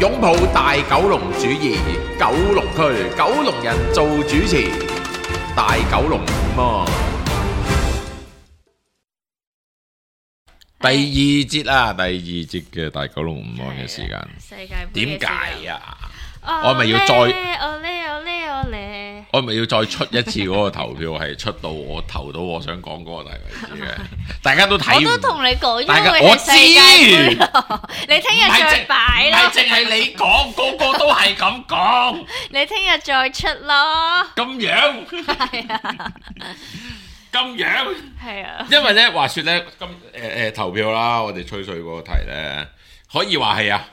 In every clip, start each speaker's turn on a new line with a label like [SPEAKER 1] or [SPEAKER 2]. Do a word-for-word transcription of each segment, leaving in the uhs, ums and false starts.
[SPEAKER 1] 擁抱大九龍主義，九龍區九龍人做主持，大九龍午安。第二節啦，第二節嘅大九龍午安嘅時間，
[SPEAKER 2] 世界盃
[SPEAKER 1] 點解啊？
[SPEAKER 2] 我
[SPEAKER 1] 我咪要再
[SPEAKER 2] 我咧我咧我咧我咧，
[SPEAKER 1] 我咪要再出一次嗰個投票，係出到我投到我想講嗰個題為止嘅，大家都睇唔。
[SPEAKER 2] 我都同你講咗
[SPEAKER 1] 大家
[SPEAKER 2] 會係世界盃咯，你聽日再擺
[SPEAKER 1] 唔係
[SPEAKER 2] 咯，
[SPEAKER 1] 淨係你講，個個都係咁講。
[SPEAKER 2] 你聽日再出咯，
[SPEAKER 1] 咁樣，
[SPEAKER 2] 係啊，
[SPEAKER 1] 咁樣，
[SPEAKER 2] 係啊，
[SPEAKER 1] 因為咧話説咧，今誒誒投票啦，我哋吹水嗰個題咧，可以話係啊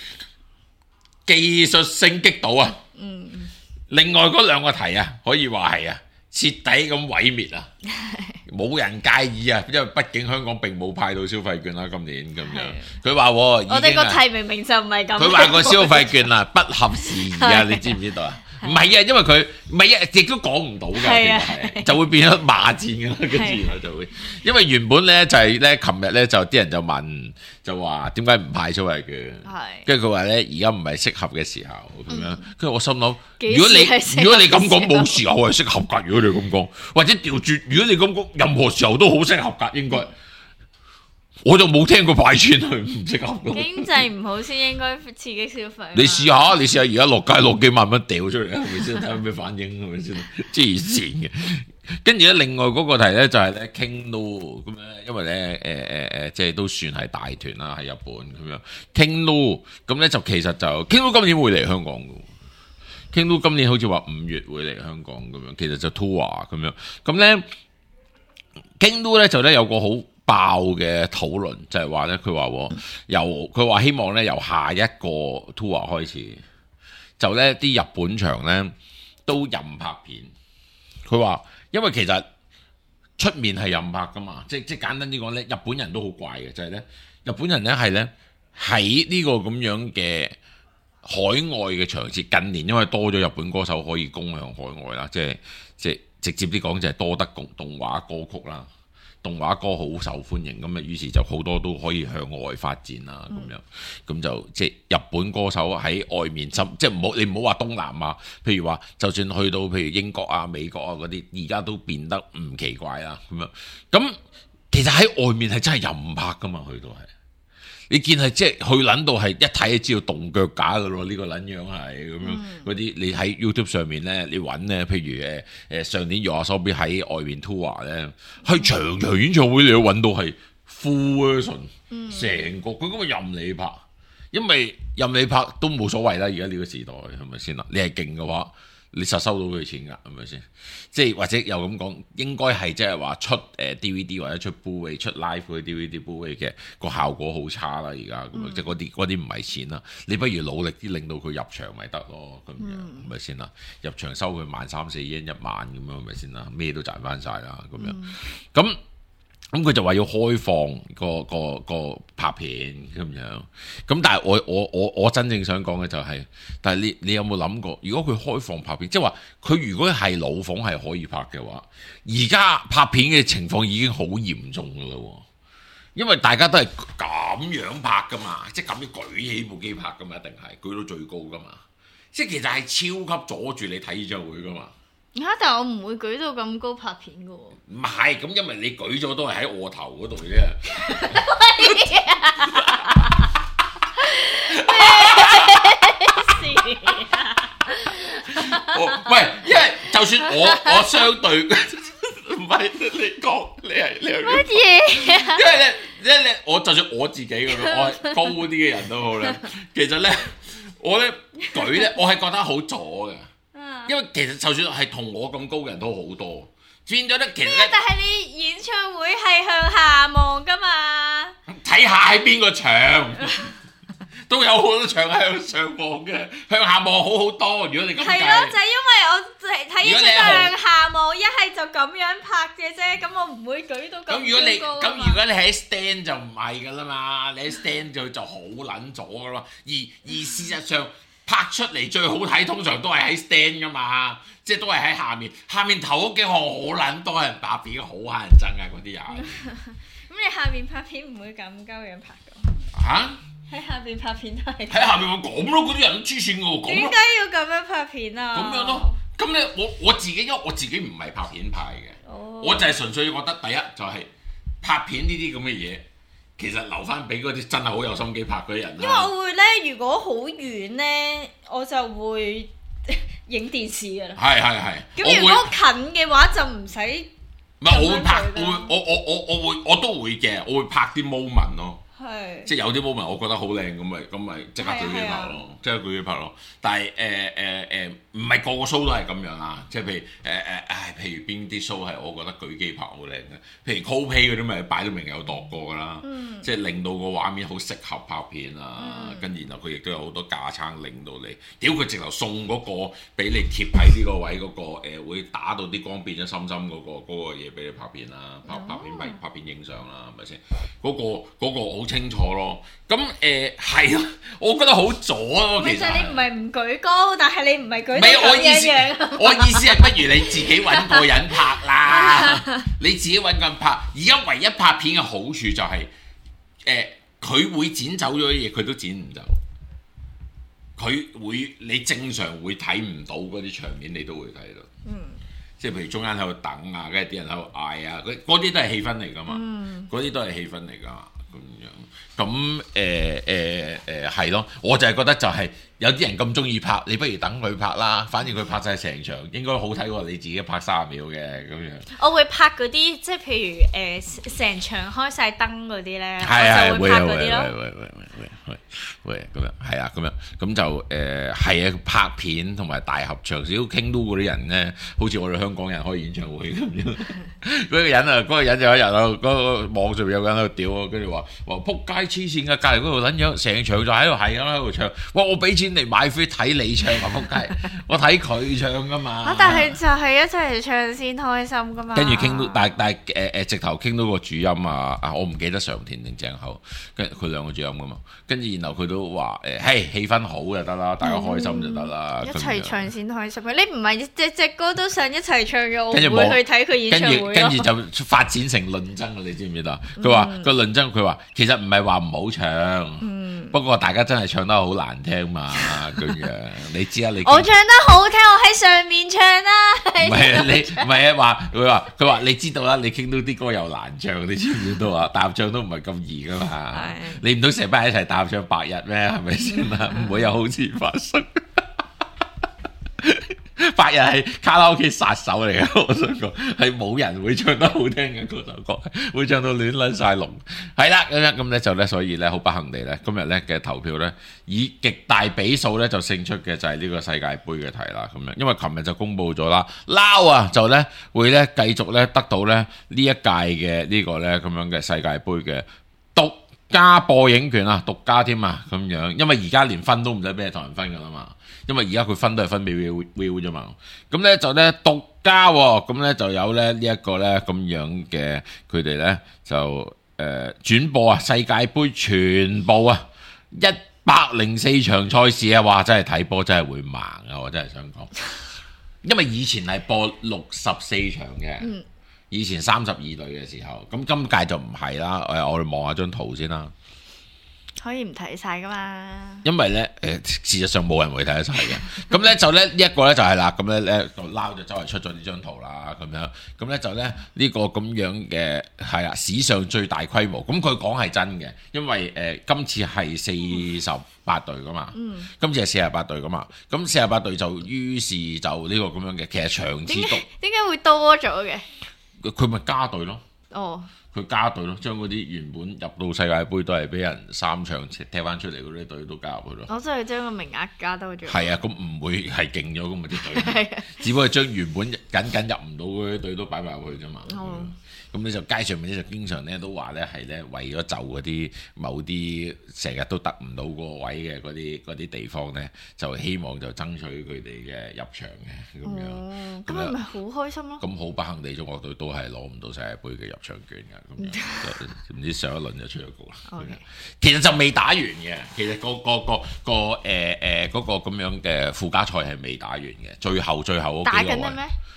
[SPEAKER 1] 技術性擊倒啊。
[SPEAKER 2] 嗯，
[SPEAKER 1] 另外嗰兩個題啊，可以話係啊徹底咁毀滅啊，冇人介意啊，因為畢竟香港並冇派到消費券啦，今年咁樣。佢話
[SPEAKER 2] 我
[SPEAKER 1] 我
[SPEAKER 2] 哋個題明明就唔係咁，
[SPEAKER 1] 佢話個消費券啊不合時宜啊，你知唔知道啊？唔係啊，因為佢唔係啊，亦都講唔到㗎，
[SPEAKER 2] 係啊
[SPEAKER 1] 其實係就會變咗罵戰㗎啦，跟住然後就會，因為原本咧就係咧，琴日咧就啲人就問，就話點解唔派消費券？
[SPEAKER 2] 係，
[SPEAKER 1] 跟住佢話咧而家唔係適合嘅時候咁樣，跟住我心諗，
[SPEAKER 2] 幾
[SPEAKER 1] 如果
[SPEAKER 2] 時係適合
[SPEAKER 1] 你如果你咁講冇時候係適合㗎，如果你咁講，或者調轉，如果你咁講，任何時候都好適合㗎，應該。我就冇聽過派錢去唔適合㗎。
[SPEAKER 2] 經濟唔好先應該刺激消費嘛。
[SPEAKER 1] 你試下，你試下而家落街攞幾萬蚊掉出嚟，係咪先？睇下咩反應，係咪先？黐線嘅。跟住咧，另外嗰個題咧就係咧傾到咁樣，因為咧誒誒誒，即係都算係大團啦，喺日本咁樣傾到，咁咧就其實就傾到今年會嚟香港嘅，傾到今年好似話五月會嚟香港咁樣，其實就 tour 咁樣，咁咧傾到咧就咧有個好爆嘅討論就係話咧，佢話由佢話希望咧由下一個 tour 開始，就咧啲日本場咧都任拍片。佢話因為其實出面係任拍噶嘛，即即簡單啲講咧，日本人都好怪嘅，就係、是、咧日本人咧係咧喺呢個咁樣嘅海外嘅場次，近年因為多咗日本歌手可以攻向海外啦，即係即係直接啲講就係多得動動畫歌曲啦。動畫歌好受歡迎，咁啊，於是就好多都可以向外發展啦，咁樣，咁就即係日本歌手喺外面，即係唔好你唔好話東南亞，譬如話就算去到譬如英國啊、美國啊嗰啲，而家都變得唔奇怪啦，咁樣，咁其實喺外面係真係任拍噶嘛，去到係。你見係即係去撚到係一睇就知道動腳架噶咯，呢、這個撚樣係咁樣嗰啲。你喺 YouTube 上面咧，你揾咧，譬如誒誒、呃、上年 YOASOBI 喺外面 tour 咧，去場場演唱會你都揾到係 full version，成個佢咁嘅任你拍，因為任你拍都冇所謂啦。而家呢個時代係咪先啦？你係勁嘅話，你實收到佢錢㗎，係咪先？即係或者又咁講，應該係即係話出誒 D V D 或者出 Blu-ray 出 live 嘅 D V D Blu-ray 嘅個效果好差啦，而家咁樣，即係嗰啲嗰啲唔係錢啦。你不如努力啲令到佢入場咪得咯，咁樣係咪先啦？入場收佢萬三四 yen 一萬咁樣係咪先啦？咩都賺翻晒啦，咁樣咁。咁佢就話要開放個個個拍片咁樣，咁但係我我我我真正想講嘅就係、是，但係你你有冇諗過，如果佢開放拍片，即係話佢如果係老馮係可以拍嘅話，而家拍片嘅情況已經好嚴重噶啦，因為大家都係咁樣拍噶嘛，即係咁樣舉起部機拍噶嘛，一定係舉到最高噶嘛，即係其實係超級阻住你睇演唱會噶嘛。
[SPEAKER 2] 嚇！但係我唔會舉到咁高拍片嘅喎。
[SPEAKER 1] 唔係，咁因為你舉咗都係喺我頭嗰度啫。
[SPEAKER 2] 咩事啊？
[SPEAKER 1] 我喂，因為就算我我相對唔係你講，你係你係
[SPEAKER 2] 乜嘢啊？
[SPEAKER 1] 因為咧，咧咧，我就算我自己咁樣，我係高啲嘅人都好咧。其實咧，我咧舉咧，我係覺得好阻嘅。因為其實就算係同我咁高嘅人都好多，變咗咧，其實咧，
[SPEAKER 2] 但係你演唱會係向下望噶嘛？
[SPEAKER 1] 睇下喺邊個場，都有好多場係向上望嘅，向下望好好多。如果你咁計，
[SPEAKER 2] 係咯，就係、因為我睇演唱會向下望，一係就咁樣拍嘅啫，咁我唔會舉到咁高。
[SPEAKER 1] 咁如果你咁如果你喺 stand 就唔係噶啦嘛，你喺 stand 就就好撚咗噶啦，而而事實上。拍出嚟最好睇，通常都係喺 stand 噶嘛，即係都係喺下面。下面頭嗰幾行好撚多人拍片，好乞人憎啊！嗰啲人。
[SPEAKER 2] 咁你下面拍片唔會咁鳩樣拍㗎？
[SPEAKER 1] 嚇？
[SPEAKER 2] 喺下邊拍片都係。
[SPEAKER 1] 喺下面咪講咯，嗰啲人都黐線嘅喎，講
[SPEAKER 2] 點
[SPEAKER 1] 咯。
[SPEAKER 2] 解要咁樣拍片啊？
[SPEAKER 1] 咁樣咯，咁咧我我自己因為我自己唔係拍片派嘅，
[SPEAKER 2] 哦
[SPEAKER 1] 我就係純粹覺得第一就係、拍片呢啲咁嘅嘢，其實留翻俾嗰啲真係好有心機拍嗰啲人啦。
[SPEAKER 2] 因為我會咧，如果好遠咧，我就會影電視㗎啦。
[SPEAKER 1] 係係係。
[SPEAKER 2] 咁如果近嘅話就唔使。
[SPEAKER 1] 唔係我會拍，我會我我我我會我都會嘅，我會拍啲 moment 咯。
[SPEAKER 2] 係。
[SPEAKER 1] 即係有啲 moment 我覺得好靚咁咪咁咪即刻舉機拍咯，即刻舉機拍咯。但係誒誒誒，唔係個個 show 都係咁樣啊！即係譬如誒誒，唉，譬如邊啲 show 係我覺得舉機拍好靚嘅，譬如 Coldplay 嗰啲咪擺到明有度過㗎啦，即係令到個畫面好適合拍片啊。跟住然後佢亦都有好多架撐令到你，屌佢直頭送嗰個俾你貼喺呢個位嗰個誒會打到啲光變咗深深嗰個嗰個嘢俾你拍片啦，拍拍片拍拍片影相啦，係咪先？嗰個嗰個好清楚咯。咁誒係咯，我覺得好阻咯。其實
[SPEAKER 2] 你唔係唔舉高，但係你唔係舉到
[SPEAKER 1] 我意思，
[SPEAKER 2] 咁樣。
[SPEAKER 1] 我意思係不如你自己揾個人拍啦，你自己揾個人拍。而家唯一拍片嘅好處就係誒，佢會剪走咗啲嘢，佢都剪唔走。佢會你正常會睇唔到嗰啲場面，你都會睇到。嗯。即係譬如中間喺度等啊，跟住啲人喺度嗌啊，嗰嗰啲都係氣氛嚟㗎嘛。嗯。嗰啲都係氣氛嚟㗎。咁樣，咁誒誒誒係咯，我就係覺得就係有啲人咁中意拍，你不如等佢拍啦，反正佢拍晒成場，應該好睇過你自己拍三十秒嘅咁樣。
[SPEAKER 2] 我會拍嗰啲，即係譬如誒成、呃、場開晒燈嗰啲咧，
[SPEAKER 1] 係
[SPEAKER 2] 我就會拍嗰啲咯。
[SPEAKER 1] 會會會會會咁樣，係啊，咁樣咁就誒係啊，拍片同埋大合唱，少傾到嗰啲人咧，好似我哋香港人開演唱會咁樣。嗰個人啊，嗰、嗰個人有一日啊，嗰、嗰個網上有個人喺度屌啊，跟住話話撲街黐線嘅，隔離嗰度撚樣，成場就喺度係咁喺度唱。哇！我俾錢嚟買飛睇你唱啊，撲街！我睇佢唱噶嘛。
[SPEAKER 2] 啊！但係就係一齊唱先開心噶嘛。
[SPEAKER 1] 跟住傾到，但但誒誒直頭傾到個主音啊啊！我唔記得上田定正口，跟住佢兩個主音噶嘛。跟住然後佢都話誒，嘿氣氛好就得啦，大家開心就得啦。
[SPEAKER 2] 一齊唱先開心嘅，你唔係隻隻歌都想一齊唱嘅，我
[SPEAKER 1] 跟住
[SPEAKER 2] 會去睇佢演唱會咯。
[SPEAKER 1] 跟住就發展成論爭，你知唔知道？佢話個論爭，佢話其實唔係話唔好唱，嗯、不過大家真係唱得好難聽嘛咁樣。你知啊？你
[SPEAKER 2] 我唱得好聽，我喺上面唱啦。
[SPEAKER 1] 唔係啊，你唔係啊，話佢話佢話你知道啦，你傾到啲歌又難唱，你知唔知道啊？大合唱都唔係咁易噶嘛，你唔通成班一齊大合唱白日咩？係咪先啊？唔會有好事發生。白日係卡拉 OK 殺手嚟嘅，我想講係冇人會唱得好聽嘅嗰首歌，會唱到亂撚晒龍。係啦，咁樣咁咧就咧，所以咧好不幸地咧，今日咧嘅投票咧以極大比數咧就勝出嘅就係呢個世界盃嘅題啦。咁樣因為琴日就公佈咗啦，撈啊就咧會咧繼續咧得到咧呢一屆嘅呢個咧咁樣嘅世界盃嘅獨家播映權啊，獨家添啊咁樣，因為而家連分都唔使俾你同人分噶啦嘛。因為而家佢分都係分俾 Viu Viu 啫嘛，咁咧就咧獨家喎，咁咧就有咧呢一個咧咁樣嘅佢哋咧就誒、呃、轉播啊世界盃全部啊一百零四場賽事啊，哇真係睇波真係會盲啊，我真係想講，因為以前係播六十四場嘅，嗯、以前三十二隊嘅時候，咁今屆就唔係啦，誒我哋望下張圖先啦。
[SPEAKER 2] 可以唔睇晒噶嘛？
[SPEAKER 1] 因為咧，誒、呃、事實上冇人會睇得晒嘅。咁咧就咧呢一、這個咧就係啦，咁咧咧就撈就周圍出咗呢張圖啦，咁樣。咁咧就咧呢、這個咁樣嘅係啊史上最大規模。咁佢講係真嘅，因為誒、呃、今次係四十八隊噶嘛。嗯。今次係四十八隊噶嘛。咁四十八隊就於是就呢個咁樣嘅，其實場次都
[SPEAKER 2] 點解會多咗嘅？
[SPEAKER 1] 佢咪加隊咯。
[SPEAKER 2] 哦。
[SPEAKER 1] 佢加隊咯，將嗰啲原本入到世界盃都係俾人三場踢翻出嚟嗰啲隊都加入去咯。
[SPEAKER 2] 我真係將個名額加多咗。
[SPEAKER 1] 係啊，咁唔會係勁咗咁嘛啲隊，只不過將原本僅僅入唔到嗰啲隊都擺埋入去啫嘛。哦。咁你就街上面咧就經常咧都話咧係咧為咗就嗰啲某啲成日都得唔到個位嘅嗰啲嗰啲地方咧，就希望就爭取佢哋嘅入場嘅咁樣。哦，咁
[SPEAKER 2] 咪咪好開心咯。
[SPEAKER 1] 咁好不幸地，中國隊都係攞唔到世界盃嘅入場券㗎，咁樣唔知上一輪就出咗局啦。Okay. 其實就未打完嘅，其實、個個個個誒誒嗰個咁樣嘅附加賽係未打完嘅，最後最後嗰幾個位。打緊咩？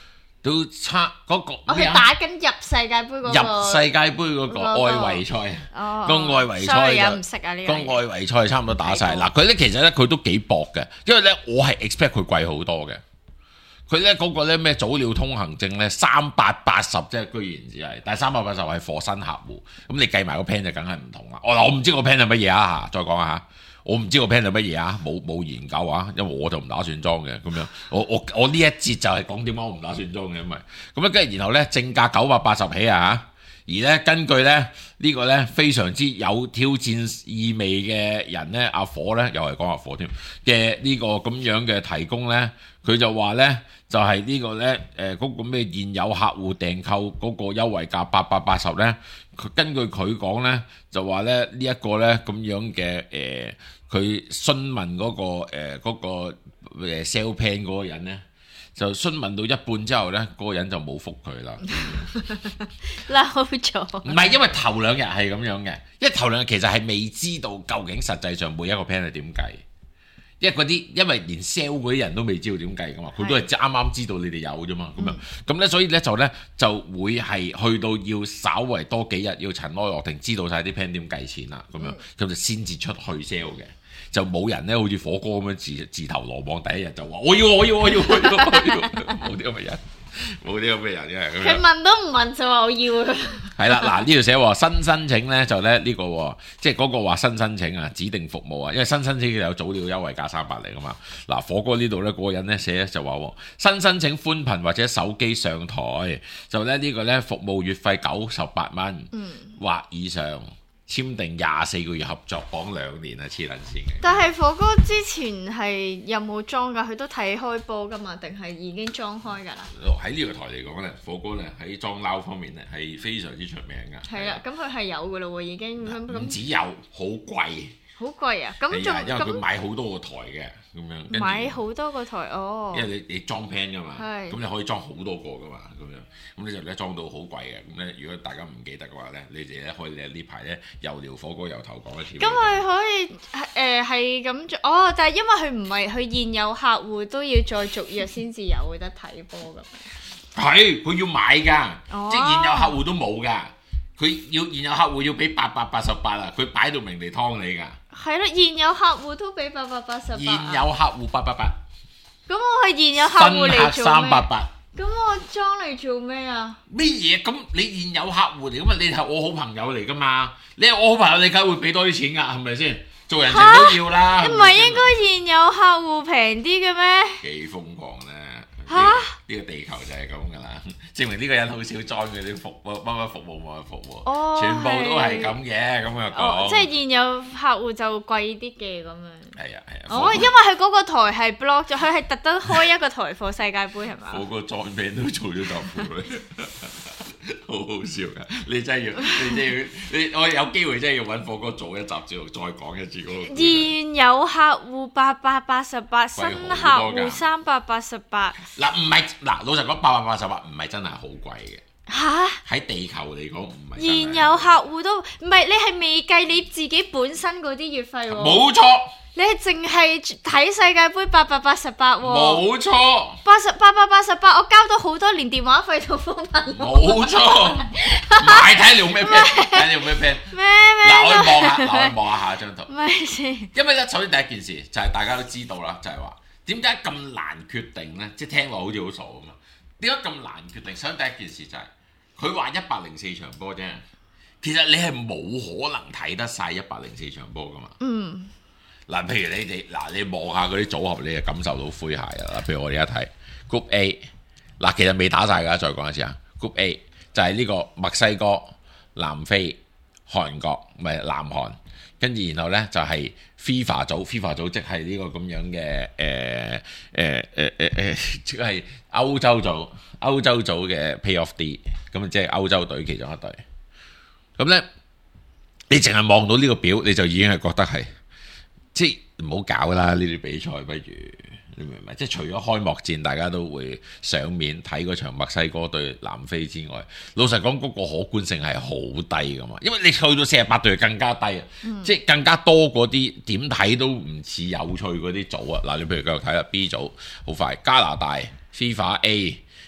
[SPEAKER 1] 都差嗰個
[SPEAKER 2] 我係打緊入世界盃嗰個
[SPEAKER 1] 入世界盃嗰個外圍賽，個外圍賽就
[SPEAKER 2] 唔識啊呢
[SPEAKER 1] 個外圍賽差唔多打晒。嗱佢咧其實咧佢都幾薄嘅，因為咧我係 expect 佢貴好多嘅。佢咧嗰個咧咩早鳥通行證咧三百八十啫，居然只係，但係三百八十係貨新客戶，咁你計埋個 plan 就梗係唔同啦。我我唔知個 plan 係乜嘢啊嚇，再講下。我唔知個 plan 係乜嘢啊，冇冇研究啊，因為我就唔打算裝嘅咁樣。我我我呢一節就係講點解我唔打算裝嘅，因為咁咧跟住然後咧正價九百八十起啊，而咧根據咧呢個咧非常之有挑戰意味嘅人咧，阿火咧又係講阿火添嘅呢個咁樣嘅提供咧，佢就話咧就係、是、呢個咧誒嗰個咩現有客戶訂購嗰個優惠價八百八十咧，佢根據佢講咧就話咧呢一個咧咁樣嘅誒。佢詢問嗰、那個誒嗰、呃那個 sell plan 嗰個人咧，就詢問到一半之後咧，嗰、那個人就冇覆佢啦。
[SPEAKER 2] 嬲咗。
[SPEAKER 1] 唔係因為頭兩日係咁樣嘅，因為頭兩日其實係未知道究竟實際上每一個 plan 係點計，因為嗰啲因為連 sell 嗰啲人都未知道點計噶嘛，佢都係啱啱知道你哋有啫嘛，咁樣咁咧，所以咧就咧就會係去到要稍為多幾日要塵埃落定，知道晒啲 plan 點計錢啦，咁樣咁就先至出去 sell 嘅。就冇人咧，好似火哥咁樣自自投羅網，第一日就話我要我要我要我要冇啲咁嘅人，冇啲咁嘅人嘅。
[SPEAKER 2] 佢問都唔問就話我要。係
[SPEAKER 1] 啦，嗱呢度寫話新申請咧就咧呢、這個即係嗰個話新申請啊，指定服務啊，因為新申請有早鳥優惠價三百嚟噶嘛。嗱火哥呢度咧嗰個人咧寫就話新申請寬頻或者手機上台就咧呢個咧服務月費九十八蚊，嗯，或以上。簽訂廿四個月合作，講兩年啊，黐撚線嘅。
[SPEAKER 2] 但係火哥之前係有冇裝㗎？佢都睇開波㗎嘛？定係已經裝開㗎啦？
[SPEAKER 1] 喺呢個台嚟講咧，火哥咧喺裝撈方面咧係非常之出名㗎。係
[SPEAKER 2] 啦，咁佢係有㗎咯喎，已經咁
[SPEAKER 1] 唔止有，好貴。
[SPEAKER 2] 好貴啊！咁仲
[SPEAKER 1] 因為佢買好多個台嘅咁樣。
[SPEAKER 2] 買好多個台哦。
[SPEAKER 1] 因為你你裝 plan 㗎嘛，咁
[SPEAKER 2] 是
[SPEAKER 1] 你可以裝好多個㗎嘛，咁樣咁你就咧裝到好貴嘅。咁咧如果大家唔記得嘅話咧，你哋咧可以咧呢排咧又聊火哥由頭講一次。
[SPEAKER 2] 咁佢可以誒係咁做哦，但係因為佢唔係佢現有客戶都要再續約先至有得睇波咁。
[SPEAKER 1] 係，佢要買㗎，
[SPEAKER 2] 哦、
[SPEAKER 1] 即係現有客戶都冇㗎。佢要現有客戶要俾八百八十八啊！佢擺到明嚟劏你㗎。
[SPEAKER 2] 係咯，現有客戶都俾八百八十八。
[SPEAKER 1] 現有客戶八百八。
[SPEAKER 2] 咁我係現有客戶嚟做咩？新客
[SPEAKER 1] 三百八。
[SPEAKER 2] 咁我裝嚟做咩啊？
[SPEAKER 1] 咩嘢？咁你現有客戶嚟㗎嘛？你係我好朋友嚟㗎嘛？你係我好朋友，你梗係會俾多啲錢㗎，係咪先？做人情都要啦。
[SPEAKER 2] 你唔係應該現有客戶平啲嘅咩？
[SPEAKER 1] 幾瘋狂咧！
[SPEAKER 2] 嚇！
[SPEAKER 1] 呢個地球就係咁㗎啦，證明呢個人好少裝嗰啲服務乜乜服務冇乜服務，
[SPEAKER 2] 哦、
[SPEAKER 1] 全部都係咁嘅咁樣講。
[SPEAKER 2] 哦、即係現有客戶就貴啲嘅咁樣。係
[SPEAKER 1] 啊係啊。
[SPEAKER 2] 哦，因為佢嗰個台係 block 咗，佢係特登開一個台貨世界盃係嘛？
[SPEAKER 1] 個個裝名都做咗豆腐女。好好笑㗎！你真係要，你真係要，你我有機會真係要揾火哥做一集之後再講一次嗰個。
[SPEAKER 2] 現有客戶八百八十八，新客戶三百八十八。
[SPEAKER 1] 嗱唔係嗱，老實講，八百八十八唔係真係好貴嘅。
[SPEAKER 2] 嚇！
[SPEAKER 1] 喺地球嚟講唔係。
[SPEAKER 2] 現有客戶都唔係，你係未計你自己本身嗰啲月費喎。
[SPEAKER 1] 冇錯。
[SPEAKER 2] 你係淨係睇世界盃八百八十八喎。
[SPEAKER 1] 冇錯。
[SPEAKER 2] 八十八百八十八，我交到好多年電話費同風頻。
[SPEAKER 1] 冇錯。買睇你用咩 plan？睇你用咩 plan？
[SPEAKER 2] 咩咩？
[SPEAKER 1] 嗱，我去望下，嗱，我去望下下一張圖。
[SPEAKER 2] 咩先？
[SPEAKER 1] 因為咧，首先第一件事就係大家都知道啦，就係話點解咁難決定咧？即係聽落好似好傻咁嘛。點解咁難決定？首先第一件事就係佢話一百零四場波啫，其實你係冇可能睇得晒一百零四場波噶嘛。嗯。嗱，譬如你哋嗱，你望下嗰啲組合，你就感受到詼諧噶啦。譬如我哋而家睇 Group A，嗱，其實未打晒㗎，再講一次啊。Group A 就係呢個墨西哥、南非、韓國，唔係南韓，跟住然後咧就係 FIFA 組 ，FIFA 組即係呢個咁樣嘅誒誒誒誒誒，即係歐洲組，歐洲組嘅 Playoff D，咁即係歐洲隊其中一隊。咁咧，你淨係望到呢個表，你就已經係覺得係。即係唔好搞啦！呢啲比賽不如你明唔明？即係除咗開幕戰大家都會上面睇嗰場墨西哥對南非之外，老實講嗰、嗰個可觀性係好低噶嘛。因為你去到四十八隊更加低啊，嗯、即係更加多嗰啲點睇都唔似有趣嗰啲組啊。嗱，你譬如繼續睇啦 ，B 組好快，加拿大 FIFA A，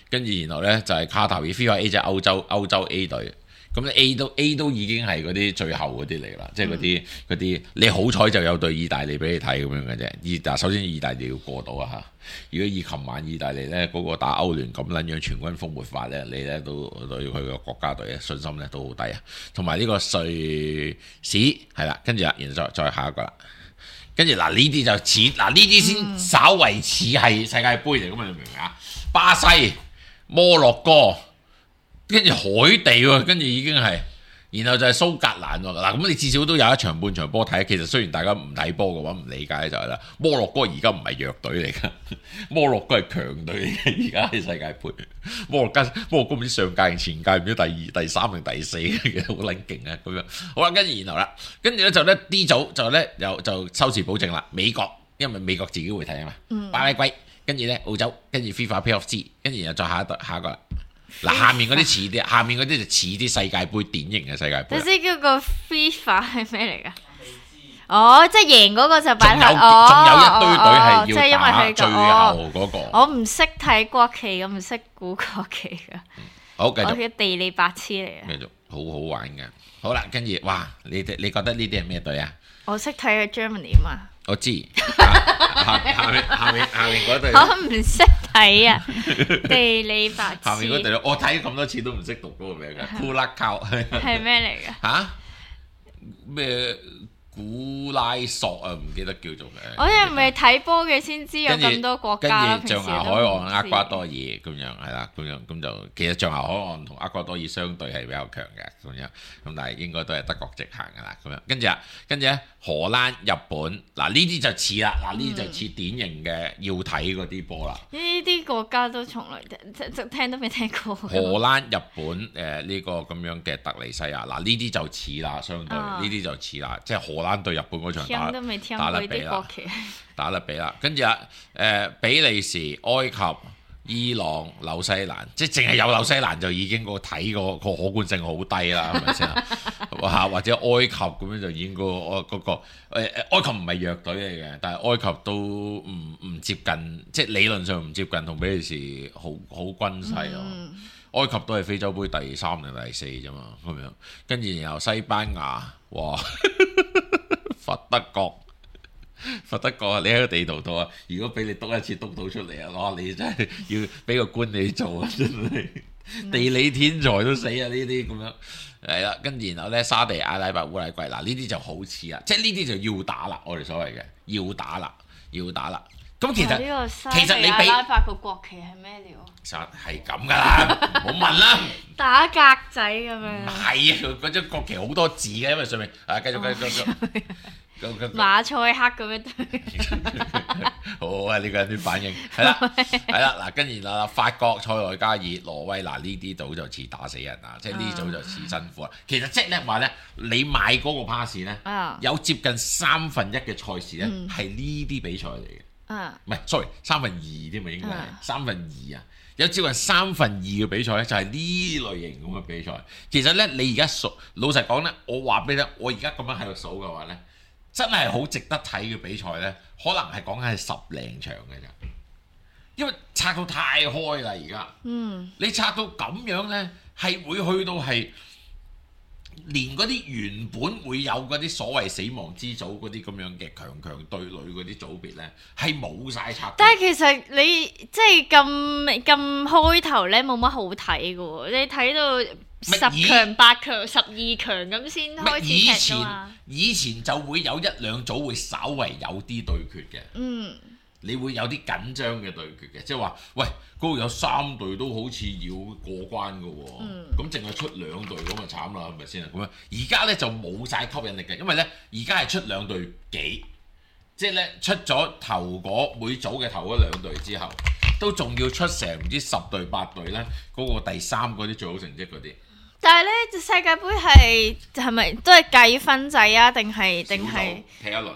[SPEAKER 1] 跟住然後咧就係卡塔爾 FIFA A 就係歐洲歐洲 A 隊。咁你 A 都 A 都已經係嗰啲最後嗰啲嚟啦，即係嗰啲嗰啲你好彩就有對意大利俾你睇咁樣嘅啫。意但首先意大利要過到啊嚇，如果以琴晚意大利咧嗰、嗰個打歐聯咁撚樣全軍覆沒法咧，你咧都對佢個國家隊嘅信心咧都好低啊。同埋呢個瑞士係啦，跟住啦，然後再再下一個啦，跟住嗱呢啲就似嗱呢啲先稍為似係世界盃嚟咁嘛，你明唔明啊？巴西、摩洛哥。跟住海地喎，跟住已經係，然後就係蘇格蘭喎。嗱，咁你至少都有一場半場波睇。其實雖然大家唔睇波嘅話，唔理解就係啦。摩洛哥而家唔係弱隊嚟㗎，摩洛哥係強隊嚟嘅。而家係世界盃，摩洛哥摩洛哥唔知上屆定前屆唔知第二、第三定第四嘅，好撚勁啊！咁樣好啦，跟住然後啦，跟住咧就咧 D 組就咧又就收視保證啦。美國因為美國自己會睇啊嘛，巴拉圭跟住咧澳洲，跟住 FIFA Playoff G，跟住然後再下一隊下一個啦。嗱，下面嗰啲似啲，下面嗰啲就似啲世界盃典型嘅世界盃。
[SPEAKER 2] 你知嗰個 FIFA 係咩嚟㗎？哦，即係贏嗰個就擺喺
[SPEAKER 1] 哦，仲有一堆隊係
[SPEAKER 2] 即係因為
[SPEAKER 1] 要打
[SPEAKER 2] 佢
[SPEAKER 1] 最後嗰個。
[SPEAKER 2] 我唔識睇國旗，我唔識估國旗㗎。
[SPEAKER 1] 好，繼續。
[SPEAKER 2] 我嘅地理白痴嚟嘅。
[SPEAKER 1] 繼續，好好玩嘅。好啦，跟住，哇！你哋你覺得呢啲係咩隊啊？
[SPEAKER 2] 我識睇嘅 Germany 嘛。
[SPEAKER 1] 我知。下面下面下面下面嗰隊。
[SPEAKER 2] 我唔識睇啊！地理白痴。
[SPEAKER 1] 下面嗰隊，我睇咁多次都唔識讀嗰個名嘅。庫拉靠
[SPEAKER 2] 係咩嚟㗎？
[SPEAKER 1] 嚇？咩？古拉索啊，唔記得叫做咩。
[SPEAKER 2] 我哋唔係睇波嘅先知有咁多國家。
[SPEAKER 1] 跟住象牙海岸厄瓜多爾咁樣係啦，咁樣咁就其實象牙海岸同厄瓜多爾相對係比較強嘅咁樣，咁但係應該都係德國直行㗎啦咁樣。跟住啊，跟住咧荷蘭、日本嗱呢啲就似啦，嗱呢啲就似典型嘅要睇嗰啲波啦。
[SPEAKER 2] 呢啲國家都從來即即聽都未聽過。
[SPEAKER 1] 荷蘭、日本誒呢、呃呢個咁樣嘅特尼西亞嗱呢啲就似啦，相對呢啲、啊、就似啦，即係荷蘭對日本嗰場打打得比啦，打得比啦，跟住啊誒比利時、埃及、伊朗、紐西蘭，即係淨係有紐西蘭就已經個睇個個可觀性好低啦，係咪先啊？或者埃及咁樣就已經、嗰個嗰、嗰個誒誒、呃、埃及唔係弱隊嚟嘅，但係埃及都唔唔接近，即係理論上唔接近同比利時好好均勢咯。嗯、埃及都係非洲杯第三定第四啫嘛，咁樣跟住然後西班牙，哇！佛德國，佛德國，你喺個地圖度啊！如果俾你篤一次篤到出嚟啊，哇！你真係要俾個官你做啊！真係地理天才都死啊！呢啲咁樣係啦，跟住然後咧沙地阿拉伯、烏拉圭嗱呢啲就好似啊，即係呢啲就要打啦，我哋所謂嘅要打啦，要打啦。咁其實、
[SPEAKER 2] 啊、
[SPEAKER 1] 其實你俾
[SPEAKER 2] 阿拉伯個國旗係咩料？
[SPEAKER 1] 實係咁噶啦，唔好問啦。
[SPEAKER 2] 打格仔咁樣。唔
[SPEAKER 1] 係啊，嗰張國旗好多字嘅，因為上面啊繼續繼續繼續。
[SPEAKER 2] 馬賽克咁樣對。
[SPEAKER 1] 好啊！呢、這個人啲反應係啦，係啦嗱，跟住啦，法國、塞內加爾、挪威嗱呢啲組就似打死人啊，即係呢組就似辛苦啊。其實即係咧話咧，你買嗰個 pass 咧，啊、有接近三分一嘅賽事咧係呢啲比賽嚟嘅。啊，唔係，sorry，三分二添嘛，應該係、啊、三分二啊，有接近三分二嘅比賽咧，就係呢類型咁嘅比賽。其實咧，你而家數老實講咧，我話俾你聽，我而家咁樣喺度數嘅話咧，真係好值得睇嘅比賽咧，可能係講緊係十零場嘅啫，因為拆到太開啦而家。嗯，你拆到咁樣咧，係會去到係。連嗰啲原本會有嗰啲所謂死亡之組嗰啲咁樣嘅強強對壘嗰啲組別咧，係冇晒拆。
[SPEAKER 2] 但係其實你即係咁咁開頭咧，冇乜好睇嘅喎。你睇到十強、八強、十二強咁先開始踢㗎嘛。
[SPEAKER 1] 以前就會有一兩組會稍為有啲對決嘅。嗯。你會有啲緊張嘅對決嘅，即係話，喂，嗰度有三隊都好似要過關嘅喎，咁淨係出兩隊咁就慘啦，係咪先啊？咁樣而家咧就冇晒吸引力嘅，因為咧而家係出兩隊幾，即係咧出咗頭嗰每組嘅頭嗰兩隊之後，都仲要出成唔知十隊八隊咧，嗰、嗰個第三嗰啲最好成績嗰啲。
[SPEAKER 2] 但係咧，世界盃係係咪都係計分制啊？定係定係
[SPEAKER 1] 踢一輪。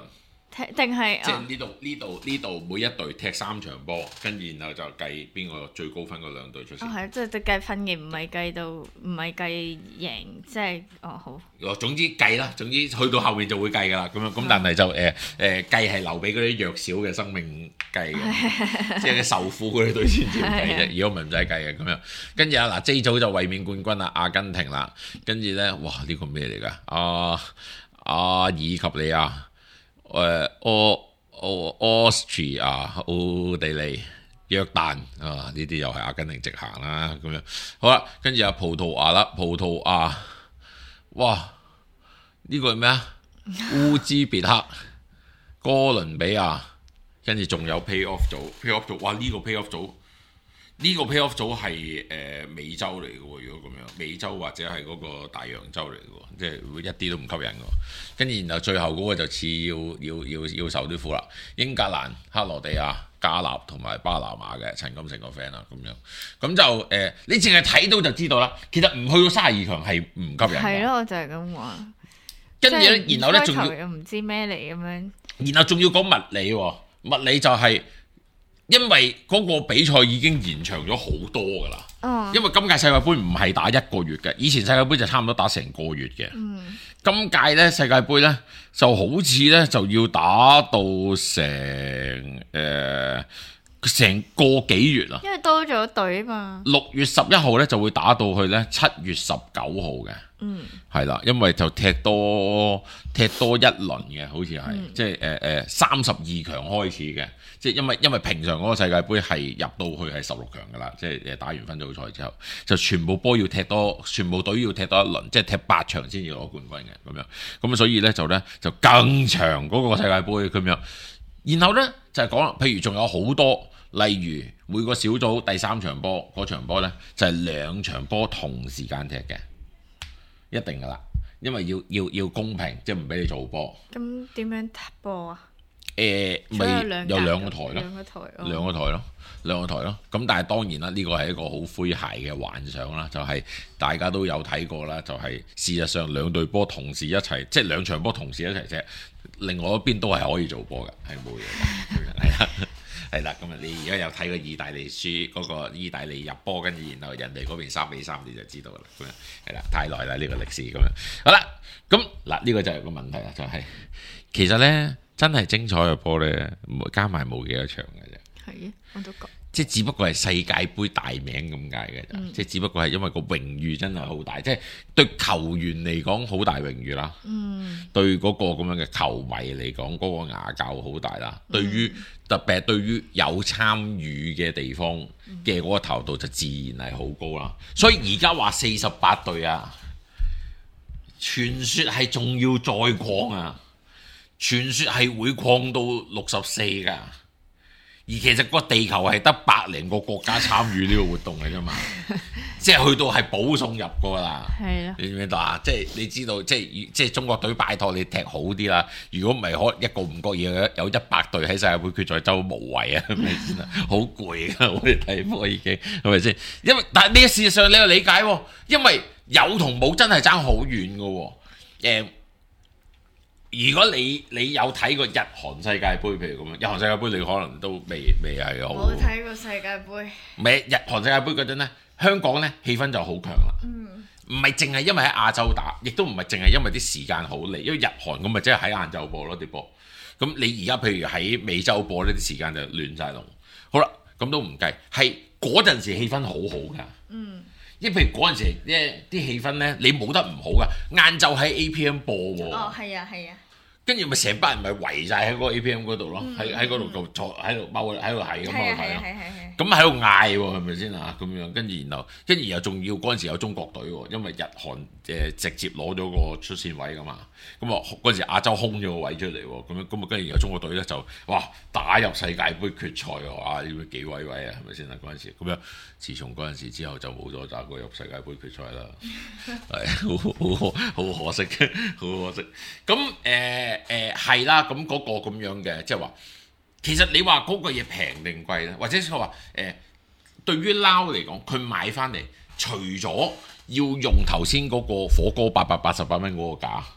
[SPEAKER 2] 定係
[SPEAKER 1] 即係呢度呢度呢度每一隊踢三場波，跟住然後就計邊個最高分嗰兩隊出線。
[SPEAKER 2] 哦，係，即係即係計分嘅，唔係計到唔係計贏，即係哦好。
[SPEAKER 1] 哦，總之計啦，總之去到後面就會計㗎啦，咁樣咁，但係就誒誒、呃、計係留俾嗰啲弱小嘅生命計嘅，即係受苦嗰啲隊先至計啫。如果唔係唔使計嘅咁樣。跟住啊嗱 J 組就衛冕冠軍啦，阿根廷啦，跟住咧哇呢、呢個咩嚟㗎？啊阿爾及利亞。誒，俄俄 Austria、奧地利、約旦啊，呢啲又係阿根廷直行啦，咁樣好啦。跟住有葡萄牙啦，葡萄牙，哇，呢、這個係咩啊？烏茲別克、哥倫比亞，跟住仲有 Play-off 組 ，Play-off 組，哇！呢、這個 Play-off 組，呢、這個 Play-off 組係誒、呃、美洲嚟嘅喎，如果咁樣，美洲或者係嗰個大洋洲嚟嘅喎，即係會一啲都唔吸引嘅。跟住然後最後嗰個就似要要要要受啲苦啦，英格蘭、克羅地亞、加納同埋巴拿馬嘅陳金城個 friend 啦，咁樣咁就誒、呃，你淨係睇到就知道啦。其實唔去到三十二強係唔吸引嘅。
[SPEAKER 2] 係咯，我就係咁話。
[SPEAKER 1] 跟住咧，然後咧仲要
[SPEAKER 2] 又唔知咩嚟咁樣。
[SPEAKER 1] 然後仲要講物理喎，物理就係、是。因為嗰個比賽已經延長咗好多㗎啦，哦、因為今屆世界盃唔係打一個月嘅，以前世界盃就差唔多打成個月嘅。嗯、今屆咧世界盃咧就好似咧就要打到成誒成個幾月啦，
[SPEAKER 2] 因為多咗隊嘛。六
[SPEAKER 1] 月十一號咧就會打到去咧七月十九號嘅，嗯，係啦，因為就踢多踢多一輪嘅，好似係，嗯、即係誒誒三十二強開始嘅。即係因為因為平常嗰個世界盃係入到去係十六強㗎啦，即係誒打完分組賽之後，就全部波要踢多，全部隊要踢多一輪，即係踢八場先至攞冠軍嘅咁樣。咁所以咧就咧就更長嗰個世界盃咁樣。然後咧就係講啦，譬如仲有好多，例如每個小組第三場波嗰場波咧就係兩場波同時間踢嘅，一定㗎啦，因為要要要公平，即係唔俾你做波。
[SPEAKER 2] 咁點樣踢波啊？
[SPEAKER 1] 誒咪、呃、有兩個台咯，
[SPEAKER 2] 兩個台，哦、
[SPEAKER 1] 兩個台咯，兩個台咯。咁但係當然啦，呢個係一個好詼諧嘅幻想啦，就係、是、大家都有睇過啦，就係、是、事實上兩隊波同時一齊，即係兩場波同時一齊踢，另外一邊都係可以做波嘅，係冇嘢嘅，係啦，係啦。咁啊，你而家有睇過意大利輸嗰、那個意大利入波，跟住然後人哋嗰邊三比三，你就知道啦。咁樣係啦，太耐啦呢個歷史咁樣。好啦，咁嗱呢個就係個問題啦，就係、是、其實咧。真係精彩嘅波呢，加埋冇幾多場嘅啫。係，我都覺。即係只不過係世界盃大名咁解嘅啫。嗯、即係只不過係因為個榮譽真係好大，即係對球員嚟講好大榮譽啦。嗯。對嗰個咁樣嘅球迷嚟講，嗰、嗰個牙教好大啦。嗯、對於特別係對於有參與嘅地方嘅嗰個投度就自然係好高啦。所以而家話四十八隊啊，傳說係仲要再擴啊！傳說係會擴到六十四㗎，而其實個地球係得百零個國家參與呢個活動嘅啫嘛，即係去到係保送入㗎啦。係咯，你明唔明白啊？即係你知道，即係即係中國隊拜託你踢好啲啦。如果唔係，可一個唔覺意有一百隊喺世界盃決賽周無謂啊，係咪先啊？好攰㗎，我哋睇波已經係咪先？因為但係呢事實上你又理解喎，因為有同冇真係爭好遠㗎喎，誒。如果你你有睇過日韓世界盃，譬如咁樣，日韓世界盃你可能都未未係好。冇睇過世界盃。咪日韓世界盃嗰陣咧，香港咧氣氛就好強啦。嗯。唔係淨係因為喺亞洲打，亦都唔係淨係因為啲時間好嚟，因為日韓咁咪即係喺晏晝播咯啲波。咁你而家譬如喺美洲播呢啲時間就亂晒龍。好啦，咁都唔計，係嗰陣時氣氛好好㗎。嗯。因為譬如嗰陣時咧啲氣氛咧，你冇得唔好㗎。晏晝喺 A P M 播喎。哦，係啊，係啊。跟住咪成班人咪圍晒喺嗰個 A P M 嗰度咯，喺喺嗰度就坐喺度踎喺度係咁喺度睇咯，咁喺度嗌喎，係咪先啊？咁樣跟住然後跟住又仲要嗰陣時有中國隊喎，因為日韓誒直接攞咗個出線位噶嘛，咁啊嗰陣時亞洲空咗個位出嚟喎，咁樣咁啊跟住有中國隊咧就哇打入世界盃決賽喎，哇呢個幾威威啊，係咪先啊？嗰陣時咁樣，自從嗰陣時之後就冇咗打過入世界盃決賽啦，係好好好可惜嘅，好可惜。咁誒。誒係啦，咁嗰、呃、個咁樣嘅，即係話，其實你話嗰個嘢平定貴咧，或者佢話誒，對於撈嚟講，佢買翻嚟，除咗要用頭先嗰個火鍋八百八十八蚊嗰個價，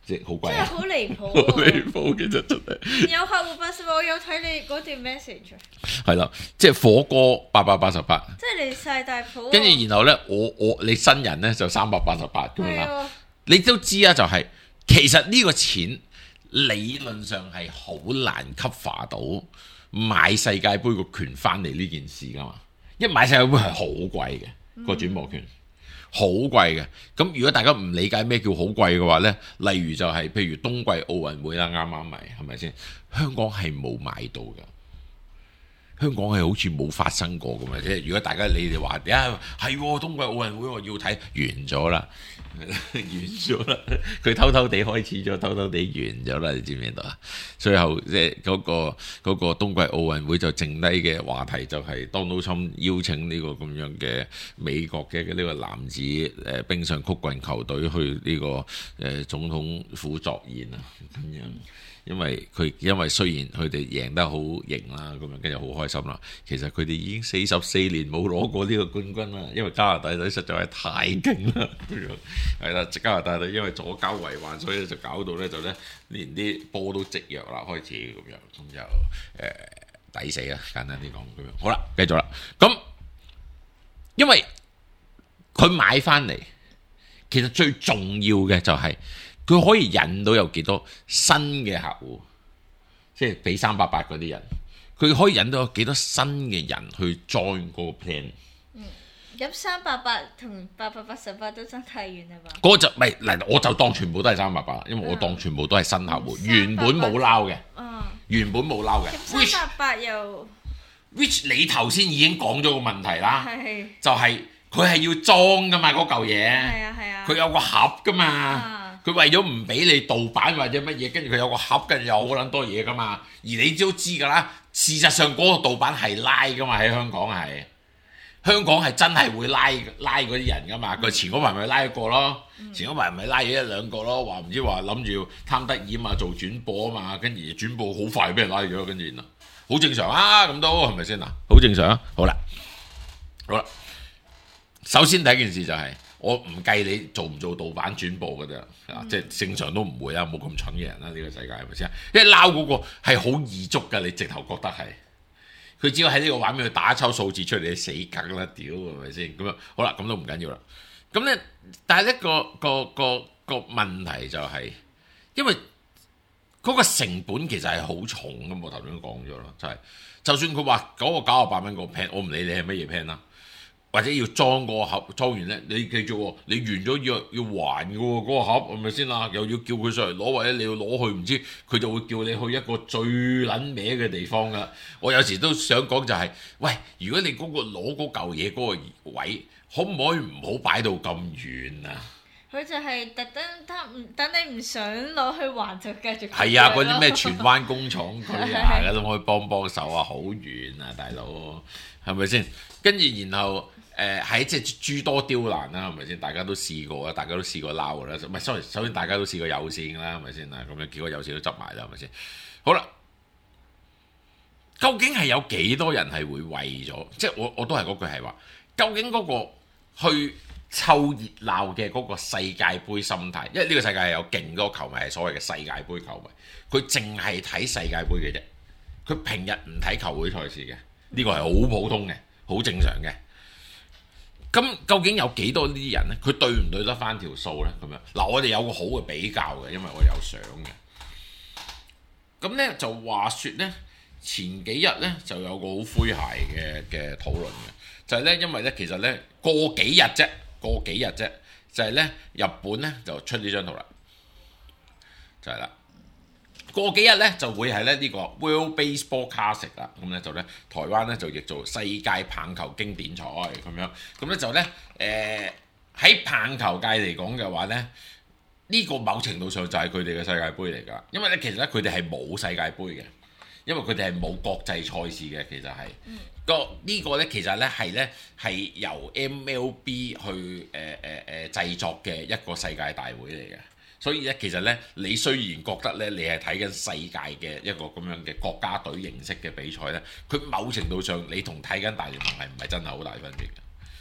[SPEAKER 1] 即係好貴
[SPEAKER 2] 真係
[SPEAKER 1] 啊！
[SPEAKER 2] 好離譜
[SPEAKER 1] 好
[SPEAKER 2] 喎！
[SPEAKER 1] 離譜，其實真係
[SPEAKER 2] 有客戶八十八，我有睇你嗰段 message，
[SPEAKER 1] 係啦，即係火鍋八百八十八，
[SPEAKER 2] 即係你晒大譜喎。
[SPEAKER 1] 跟住然後咧，我我你新人咧就三百八十八咁樣啦。
[SPEAKER 2] 係啊，
[SPEAKER 1] 你都知啊，就係、其實呢個錢理論上係好難 cover 到買世界盃個權翻嚟呢件事噶嘛，因為買世界盃係好貴嘅個轉播權。好貴嘅，咁如果大家唔理解咩叫好貴嘅話呢，例如就係、譬如冬季奧運會啦，啱啱咪係咪先？香港係冇買到㗎，香港係好似冇發生過咁嘅啫。如果大家你哋話啊係冬季奧運會我要睇，完咗啦，完咗啦，佢偷偷地開始咗，偷偷地完咗啦，你知唔知道啊？最後即係嗰個嗰個冬季奧運會就剩低嘅話題就係 Donald Trump 邀請呢個咁樣嘅美國嘅呢個男子誒冰上曲棍球隊去呢個誒總統府作宴啊咁樣。因為佢因為雖然佢哋贏得好型啦，咁樣跟住好開心啦。其實佢哋已經四十四年冇攞過呢個冠軍啦，因為加拿大隊實在係太勁啦。咁樣係啦，加拿大隊因為左交為患，所以就搞到咧就咧連啲波都積弱啦，開始咁樣，咁就誒、呃、抵死啦，簡單啲講咁樣。好啦，繼續啦。咁因為佢買翻嚟，其實最重要嘅就係、是。佢可以引到有幾多新嘅客戶，即係俾三百八嗰啲人，佢可以引到有幾多新嘅人去 join 嗰個 plan。
[SPEAKER 2] 嗯，咁三百八同八百八十八都爭太遠啦吧？
[SPEAKER 1] 嗰就唔係嗱，我就當全部都係三百八，因為我當全部都係新客戶，
[SPEAKER 2] 嗯、
[SPEAKER 1] 原本冇撈嘅，
[SPEAKER 2] 嗯、
[SPEAKER 1] 原本冇撈嘅。
[SPEAKER 2] 三百八又
[SPEAKER 1] which 你頭先已經講咗個問題啦，
[SPEAKER 2] 係
[SPEAKER 1] 就係佢係要裝噶嘛嗰嚿嘢，
[SPEAKER 2] 係啊係啊，
[SPEAKER 1] 佢有個盒噶嘛。
[SPEAKER 2] 啊
[SPEAKER 1] 佢為咗唔俾你盜版或者乜嘢，跟住佢有個盒，跟住有好撚多嘢噶嘛。而你都知㗎啦，事實上嗰個盜版係拉㗎嘛，喺香港係，香港係真係會拉拉嗰啲人㗎嘛。佢前嗰排咪拉一個咯，前嗰排咪拉咗一兩個咯，話唔知話諗住貪得意嘛，做轉播啊嘛，跟住轉播好快俾人拉咗，跟住嗱，好正常啊，咁都係咪先嗱？好正常啊，好啦，好啦，首先第一件事就係、是。我唔計你做唔做盜版轉播嘅啫，啊、嗯，即係正常都唔會啦，冇咁蠢嘅人啦，呢、呢個世界係咪先？因為撈嗰個係好易捉㗎，你直頭覺得係，佢只要喺呢個畫面去打一抽數字出嚟，你死梗啦，屌係咪先？咁樣好啦，咁都唔緊要啦。咁咧，但係一個個個個問題就係、係，因為嗰個成本其實係好重咁，我頭先講咗咯，就係、係、就算佢話嗰個九十八蚊個 plan，我唔理你係乜嘢 plan 啦。或者要裝個盒，裝完咧，你記住喎，你完咗要要還嘅喎，嗰、嗰個盒係咪先啦？又要叫佢上嚟攞，或者你要攞去，唔知佢就會叫你去一個最撚歪嘅地方噶。我有時都想講就係、係，喂，如果你嗰、嗰個攞嗰嚿嘢嗰個位，可唔可以唔好擺到咁遠啊？
[SPEAKER 2] 佢就係特登等唔等你唔想攞去還就繼續。
[SPEAKER 1] 係啊，嗰啲咩荃灣工廠區啊，大家都可以幫幫手啊，好遠啊，大佬，係咪先？跟住然後。誒喺即係諸多刁難啦，係咪先？大家都試過啊，大家都試過撈㗎啦。唔係，sorry，首先大家都試過有線㗎啦，係咪先啊？咁樣結果有線都執埋啦，係咪先？好啦，究竟係有幾多人係會為咗？即係我我都係嗰句係話，究竟嗰個去湊熱鬧嘅嗰個世界盃心態，因為呢個世界係有勁嗰個球迷係所謂嘅世界盃球迷，佢淨係睇世界盃嘅啫，佢平日唔睇球會賽事嘅，呢個係好普通嘅，好正常嘅。咁究竟有幾多呢啲人呢？佢對唔對得翻條數呢？咁樣嗱，我哋有個好嘅比較嘅，因為我有相嘅。咁呢就話說呢，前幾日呢就有個好詼諧嘅嘅討論嘅，就係呢，因為呢其實呢過幾日啫，過幾日啫，就係呢日本呢就出呢張圖啦，就係啦。過幾日咧就會係咧呢個 World Baseball Classic 啦，咁咧就咧台灣咧就譯做世界棒球經典賽咁樣，咁咧就咧誒喺棒球界嚟講嘅話咧，呢、呢個某程度上就係佢哋嘅世界盃嚟㗎，因為咧其實咧佢哋係冇世界盃嘅，因為佢哋係冇國際賽事嘅，其實係、嗯、個呢個咧其實咧係咧係由 M L B 去誒誒誒製作嘅一個世界大會嚟嘅。所以咧，其實咧，你雖然覺得咧，你係睇緊世界嘅一個咁樣嘅國家隊形式嘅比賽咧，佢某程度上你同睇緊大聯盟係唔係真係好大分別嘅？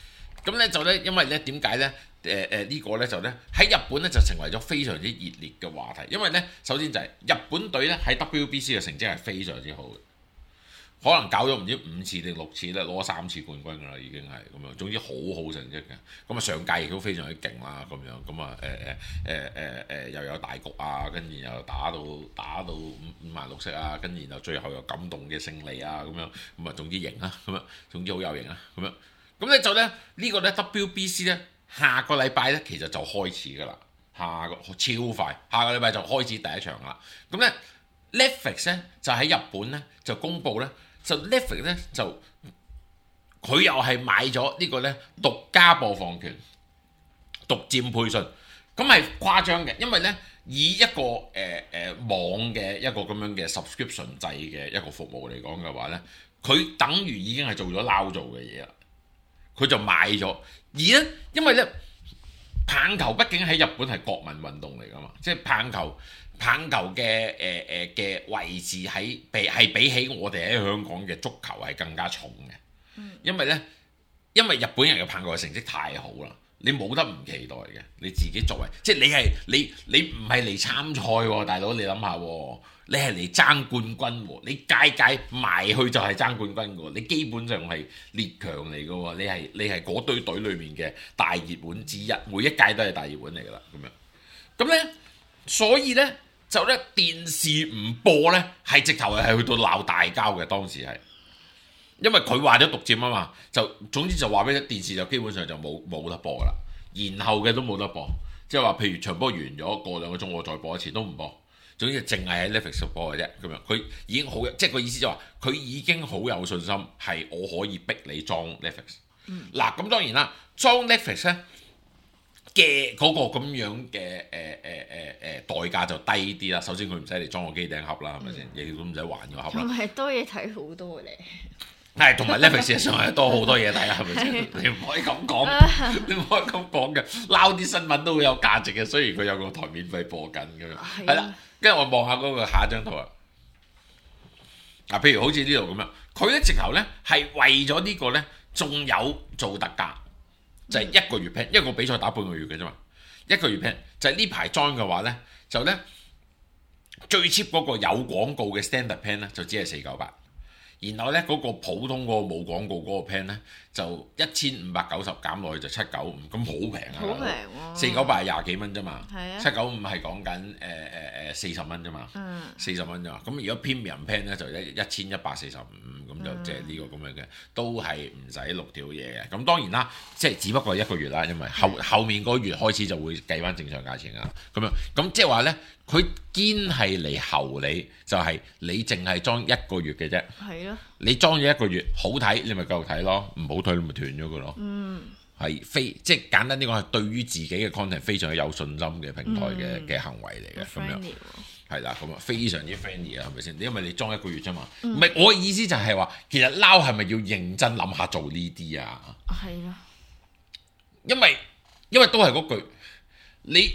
[SPEAKER 1] 咁咧就咧，因為咧點解咧？誒誒呢個咧就咧喺日本咧就成為咗非常之熱烈嘅話題，因為咧首先就係日本隊咧喺 W B C 嘅成績係非常之好嘅，可能搞咗唔知五次定六次咧攞咗三次冠軍㗎啦，已經係咁樣。總之好好成績嘅，咁啊上屆亦都非常之勁啦，咁樣咁啊誒誒誒誒誒又有大局啊，跟住又打到打到五五顏六色啊，跟住然後最後又感動嘅勝利啊，咁樣咁啊總之型啦，咁樣總之好有型啦，咁樣咁咧就咧呢個咧 W B C 咧。下個禮拜咧，其實就開始㗎啦。下個超快，下個禮拜就開始第一場啦。咁咧 Netflix 咧就喺日本咧就公佈咧，就 Netflix 咧就佢又係買咗呢個咧獨家播放權、獨佔配信，咁係誇張嘅，因為咧以一個誒誒、呃呃、網嘅一個咁樣嘅 subscription 制嘅一個服務嚟講嘅話咧，佢等於已經係做咗撈做嘅嘢啦。佢就買咗，而咧，因為咧棒球畢竟喺日本係國民運動嚟噶嘛，即係棒球棒球嘅誒誒嘅位置喺比係比起我哋喺香港嘅足球係更加重嘅，因為咧，因為日本人嘅棒球嘅成績太好啦，你冇得唔期待嘅，你自己作為即係你係你你唔係嚟參賽喎，大佬你諗下喎。你係嚟爭冠軍喎，你屆屆埋去就係爭冠軍喎，你基本上係列強嚟嘅喎，你係你係嗰堆隊裏面嘅大熱門之一，每一屆都係大熱門嚟㗎啦，咁樣，咁咧，所以咧就咧電視唔播咧，係直頭係去到鬧大交嘅，當時係，因為佢話咗獨佔啊嘛，就總之就話俾你電視就基本上就冇冇得播㗎啦，然後嘅都冇得播，即係話譬如場波完咗過兩個鐘，我再播一次都唔播。總之淨係喺 Netflix 播嘅啫，咁樣佢已經好，即係個意思就話佢已經好有信心，係我可以逼你裝 Netflix。嗱、嗯，咁當然啦，裝 Netflix 咧嘅嗰個咁樣嘅誒誒誒誒代價就低啲啦。首先佢唔使你裝個機頂盒啦，係咪先？亦都唔使還個盒啦。
[SPEAKER 2] 同埋多嘢睇好多咧。
[SPEAKER 1] 係，同埋 Netflix 事實上係多好多嘢睇啊，係咪先？你唔可以咁講，你唔可以咁講嘅。撈啲新聞都好有價值嘅，雖然佢有個台免費播緊咁樣，係啦。跟住我望下嗰個下一張圖啊，嗱，譬如好似呢度咁樣，佢咧直頭咧係為咗呢個咧，仲有做特價，就係、是、一個月 plan，、嗯、一個比賽打半個月嘅啫嘛，一個月 plan 就係呢排 join 嘅話咧，就咧最 cheap 嗰個有廣告嘅 standard plan 咧，就只係四九八。然後咧嗰、那個普通嗰個冇廣告嗰個 plan 咧，就一千五百九十減落去就七九五，咁好平啊！
[SPEAKER 2] 好平喎，
[SPEAKER 1] 四九八係廿幾蚊啫嘛，
[SPEAKER 2] 係啊，
[SPEAKER 1] 七九五係講緊誒誒誒四十蚊啫嘛，四十蚊啫嘛。咁如果 premium plan 咧就一一千一百四十五，咁就即係呢個咁樣嘅，都係唔使六條嘢嘅。咁當然啦，即係只不過係一個月啦，因為後後面嗰個月開始就會計翻正常價錢啊。咁樣咁即係話咧。佢堅係嚟候你，就係、是、你淨係裝一個月嘅啫。係咯。你裝咗一個月好睇，你咪繼續睇咯；唔好睇，你咪斷咗佢咯。嗯。係非即係簡單啲講，係對於自己嘅 content 非常之有信心嘅平台嘅嘅、嗯、行為嚟嘅咁樣。係啦，咁啊非常之 friendly 啊，係咪先？因為你裝一個月啫嘛。唔係、嗯、我嘅意思就係話，其實撈係咪要認真諗下做呢啲啊？係咯。因為因為都係嗰句你。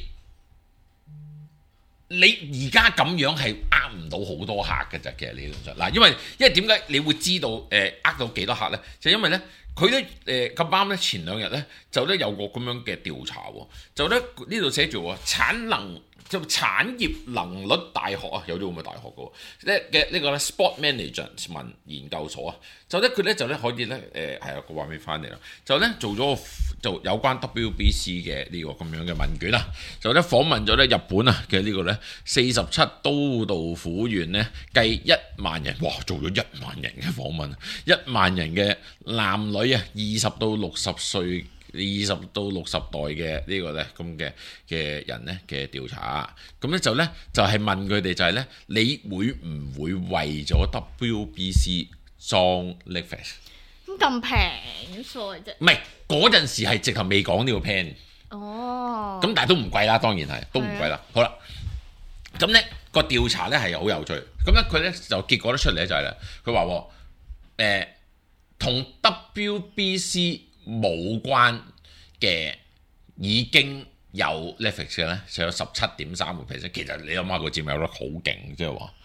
[SPEAKER 1] 你而家咁樣係呃唔到好多客嘅啫，其實理論上嗱，因為因為點解你會知道誒呃到幾多客咧？就係、因為咧佢咧誒咁啱咧前兩日咧就咧有個咁樣嘅調查喎，就咧呢度寫住喎產能就產業能率大學啊，有啲咁嘅大學嘅喎，咧嘅呢個咧 Sport Management 研究所啊，就咧佢咧就咧可以咧誒係啊個畫面翻嚟啦，就咧做咗個就有關 W B C 嘅呢個咁樣嘅問卷啊，就咧訪問咗咧日本啊嘅呢個咧四十七都道府縣咧計一萬人，哇做咗一萬人嘅訪問，一萬人嘅男女啊二十到六十歲。二十到六十代嘅呢個咧咁嘅嘅人咧嘅調查，咁咧就咧就係問佢哋就係咧，你會唔會為咗 W B C 裝 Netflix？
[SPEAKER 2] 咁咁平所謂啫？唔
[SPEAKER 1] 係嗰陣時係直頭未講呢個 plan。哦。咁但係都唔貴啦，當然係都唔貴啦。的好啦，咁咧個調查咧係好有趣，咁咧佢咧就結果得出嚟咧就係啦，佢話誒同 W B C。冇關嘅已經有 Netflix 嘅咧，就有十七點三個 percent。其實你諗下個佔有率好勁，即係話，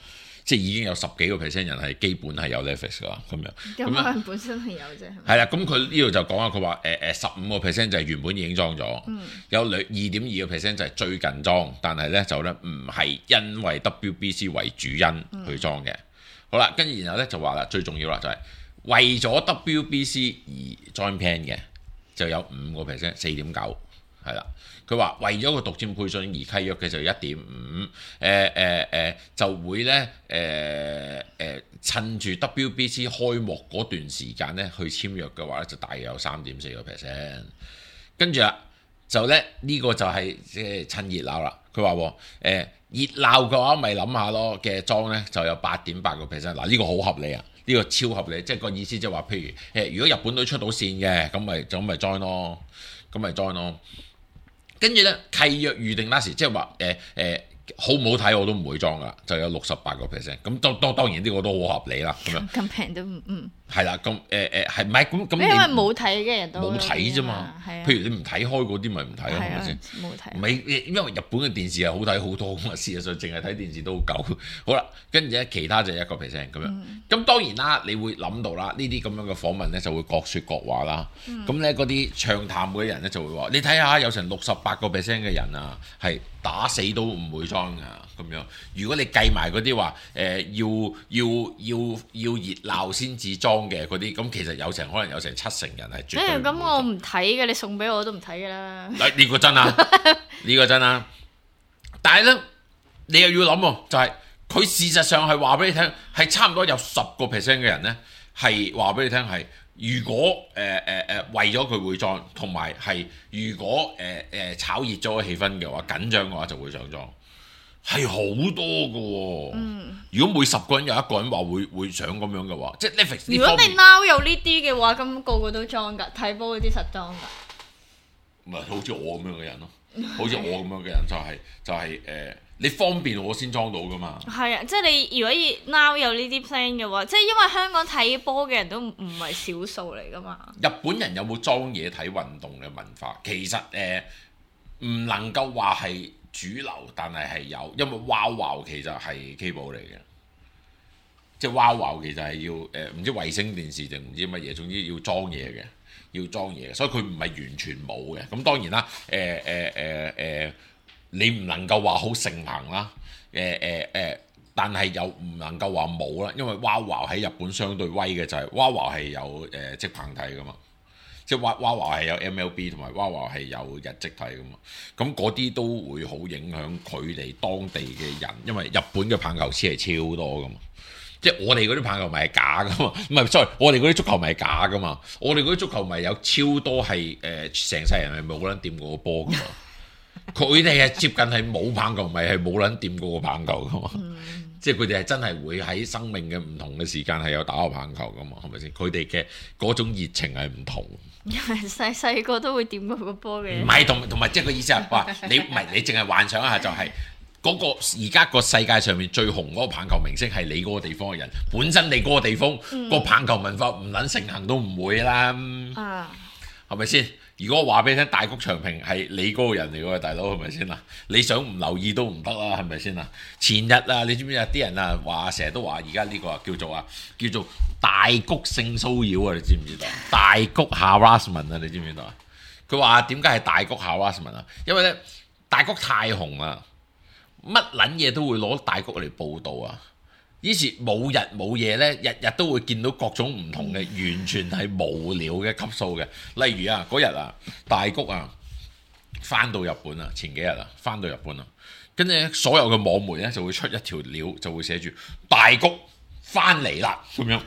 [SPEAKER 1] 即係已經有十幾個 percent 人係基本係有 Netflix 噶啦，咁樣。
[SPEAKER 2] 咁可能本身係有啫。
[SPEAKER 1] 係啦，咁佢呢度就講啊，佢話誒誒十五個 percent 就係原本已經裝咗，
[SPEAKER 2] 嗯、
[SPEAKER 1] 有兩二點二個 percent 就係最近裝，但係咧就咧唔係因為 W B C 為主因去裝嘅。嗯、好啦，跟住然後咧就話啦，最重要啦就係、是、為咗 W B C 而 join plan 嘅，就有五個 percent， 四點九係啦。佢話為咗個獨佔配信而契約嘅就一點五，誒誒誒就會咧誒誒趁住 W B C 開幕嗰段時間咧去簽約嘅話咧，就大約有三點四個 percent。跟住啊，就咧呢、這個就係即係趁熱鬧啦。佢話誒熱鬧嘅話，咪諗下咯嘅裝咧就有八點八個 percent。嗱呢個好合理啊，呢、這個超合理，即係個意思即係話，譬如誒如果日本隊出到線嘅，咁咪咁咪 join 咯，咁咪 join 咯。跟住咧契約預定嗰時，即係話誒誒好唔好睇我都唔會裝噶，就有六十八個 percent。咁當當當然呢個都好合理啦，咁樣
[SPEAKER 2] 咁平都唔嗯
[SPEAKER 1] 係啦。咁誒誒係唔係咁咁？
[SPEAKER 2] 因為冇睇嘅人都
[SPEAKER 1] 冇睇啫嘛。譬如你唔睇開嗰啲咪唔睇咯，係咪先？
[SPEAKER 2] 冇睇。
[SPEAKER 1] 唔係因為日本嘅電視係好睇好多噶嘛，事實上淨係睇電視都夠。好啦，跟住咧其他就一個 percent 咁樣。咁、嗯、當然啦，你會諗到啦，呢啲咁樣嘅訪問咧就會各説各話啦。咁咧嗰啲暢談嗰啲人咧就會話：你睇下有成六十八個 percent 嘅人啊，係打死都唔會裝噶咁樣。如果你計埋嗰啲話誒要要要要熱鬧先至裝嘅嗰啲，咁其實有成可能有成七成人係絕對唔會裝。
[SPEAKER 2] 咁我唔睇嘅，你送俾我都唔睇噶啦。
[SPEAKER 1] 呢、呢個真啊，呢個真啊。但係咧，你又要諗喎，就係、是、佢事實上係話俾你聽，係差唔多有十個 percent 嘅人咧，係話俾你聽係，如果誒誒誒為咗佢會裝，同埋係如果誒誒、呃、炒熱咗個氣氛嘅話，緊張嘅話就會上裝，係好多嘅喎、哦。嗯、如果每十個人有一個人話會會想咁樣嘅話，即係 Netflix。如果
[SPEAKER 2] 你 now 有呢啲嘅話，咁個個都裝㗎，睇波嗰啲實裝㗎。
[SPEAKER 1] 唔係好似我咁樣嘅人咯，好似我咁樣嘅人就係、是、就係、是、誒、呃，你方便我先裝到噶嘛。係
[SPEAKER 2] 啊，即係你如果要 now 有呢啲 plan 嘅話，即係因為香港睇波嘅人都唔係少數嚟噶嘛。
[SPEAKER 1] 日本人有冇裝嘢睇運動嘅文化？其實誒唔、呃、能夠話係主流，但係係有，因為 Wow Wow 其實係 cable 嚟嘅，即係 Wow Wow 其實係要誒唔、呃、知衛星電視定唔知乜嘢，總之要裝嘢嘅。要裝嘢，所以佢唔係完全冇嘅。咁當然啦，誒誒誒誒，你唔能夠話好盛行啦，誒誒誒，但係又唔能夠話冇啦，因為 WOWOW 喺日本相對威嘅就係 WOWOW 係有誒職棒睇噶嘛，即係 WOWOW 係有 M L B 同埋 WOWOW 係有日職睇噶嘛，咁嗰啲都會好影響佢哋當地嘅人，因為日本嘅棒球師係超多噶嘛。即係我哋嗰啲棒球迷係假噶嘛，唔係，sorry，我哋嗰啲足球迷係假噶嘛，我哋嗰啲足球迷有超多係誒成世人係冇撚掂過個波噶嘛，佢哋係接近係冇棒球迷係冇撚掂過個棒球噶嘛，嗯、即係佢哋係真係會喺生命嘅唔同嘅時間係有打過棒球噶嘛，係咪先？佢哋嘅嗰種熱情係唔同，
[SPEAKER 2] 細細個都會掂過個波嘅，
[SPEAKER 1] 唔係同同埋即係個意思係話你唔係你淨係幻想一下就係、是。嗰個而家個世界上面最紅嗰個棒球明星係你嗰個地方嘅人，本身你嗰個地方、嗯、個棒球文化唔撚盛行都唔會啦，係咪先？如果我話俾你聽，大谷翔平係你嗰個人嚟㗎，大佬係咪先啊？你想唔留意都唔得啦，係咪先啊？前日啊，你知唔知啊？啲人啊話成日都話而家呢個啊叫做啊叫做大谷性騷擾啊，你知唔知道？大谷 harassment 啊，你知唔知道啊？佢話點解係大谷 harassment 啊？因為咧大谷太紅啦。乜撚嘢都會攞大谷嚟報導啊！於是冇日冇夜咧，日日都會見到各種唔同嘅，完全係無聊嘅級數嘅。例如啊，嗰日啊，大谷啊，翻到日本啊，前幾日啊，翻到日本啊，跟住咧所有嘅網媒咧就會出一條料，就會寫住大谷翻嚟啦咁樣，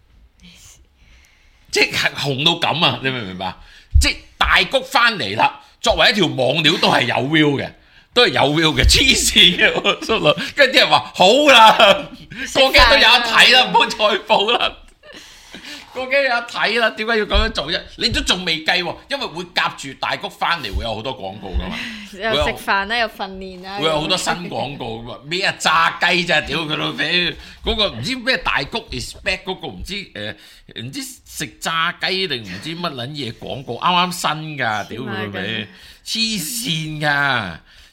[SPEAKER 1] 即係紅到咁啊！你明唔明白？即係大谷翻嚟啦，作為一條網料都係有 view 嘅。都係有 view 嘅，黐線嘅我心諗，跟住啲人話好啦，個機都有得睇啦，唔好再報啦，個機有得睇啦，點解要咁樣做啫？你都仲未計喎，因為會夾住大谷翻嚟會有好多廣告噶嘛，
[SPEAKER 2] 又食飯啦，又訓練啦，
[SPEAKER 1] 會有好多新廣告噶嘛，咩啊炸雞咋，屌佢老味，嗰個唔知咩大谷 expect 嗰個唔知誒唔知食炸雞定唔知乜撚嘢廣告，啱啱新㗎，屌佢老味，黐線㗎！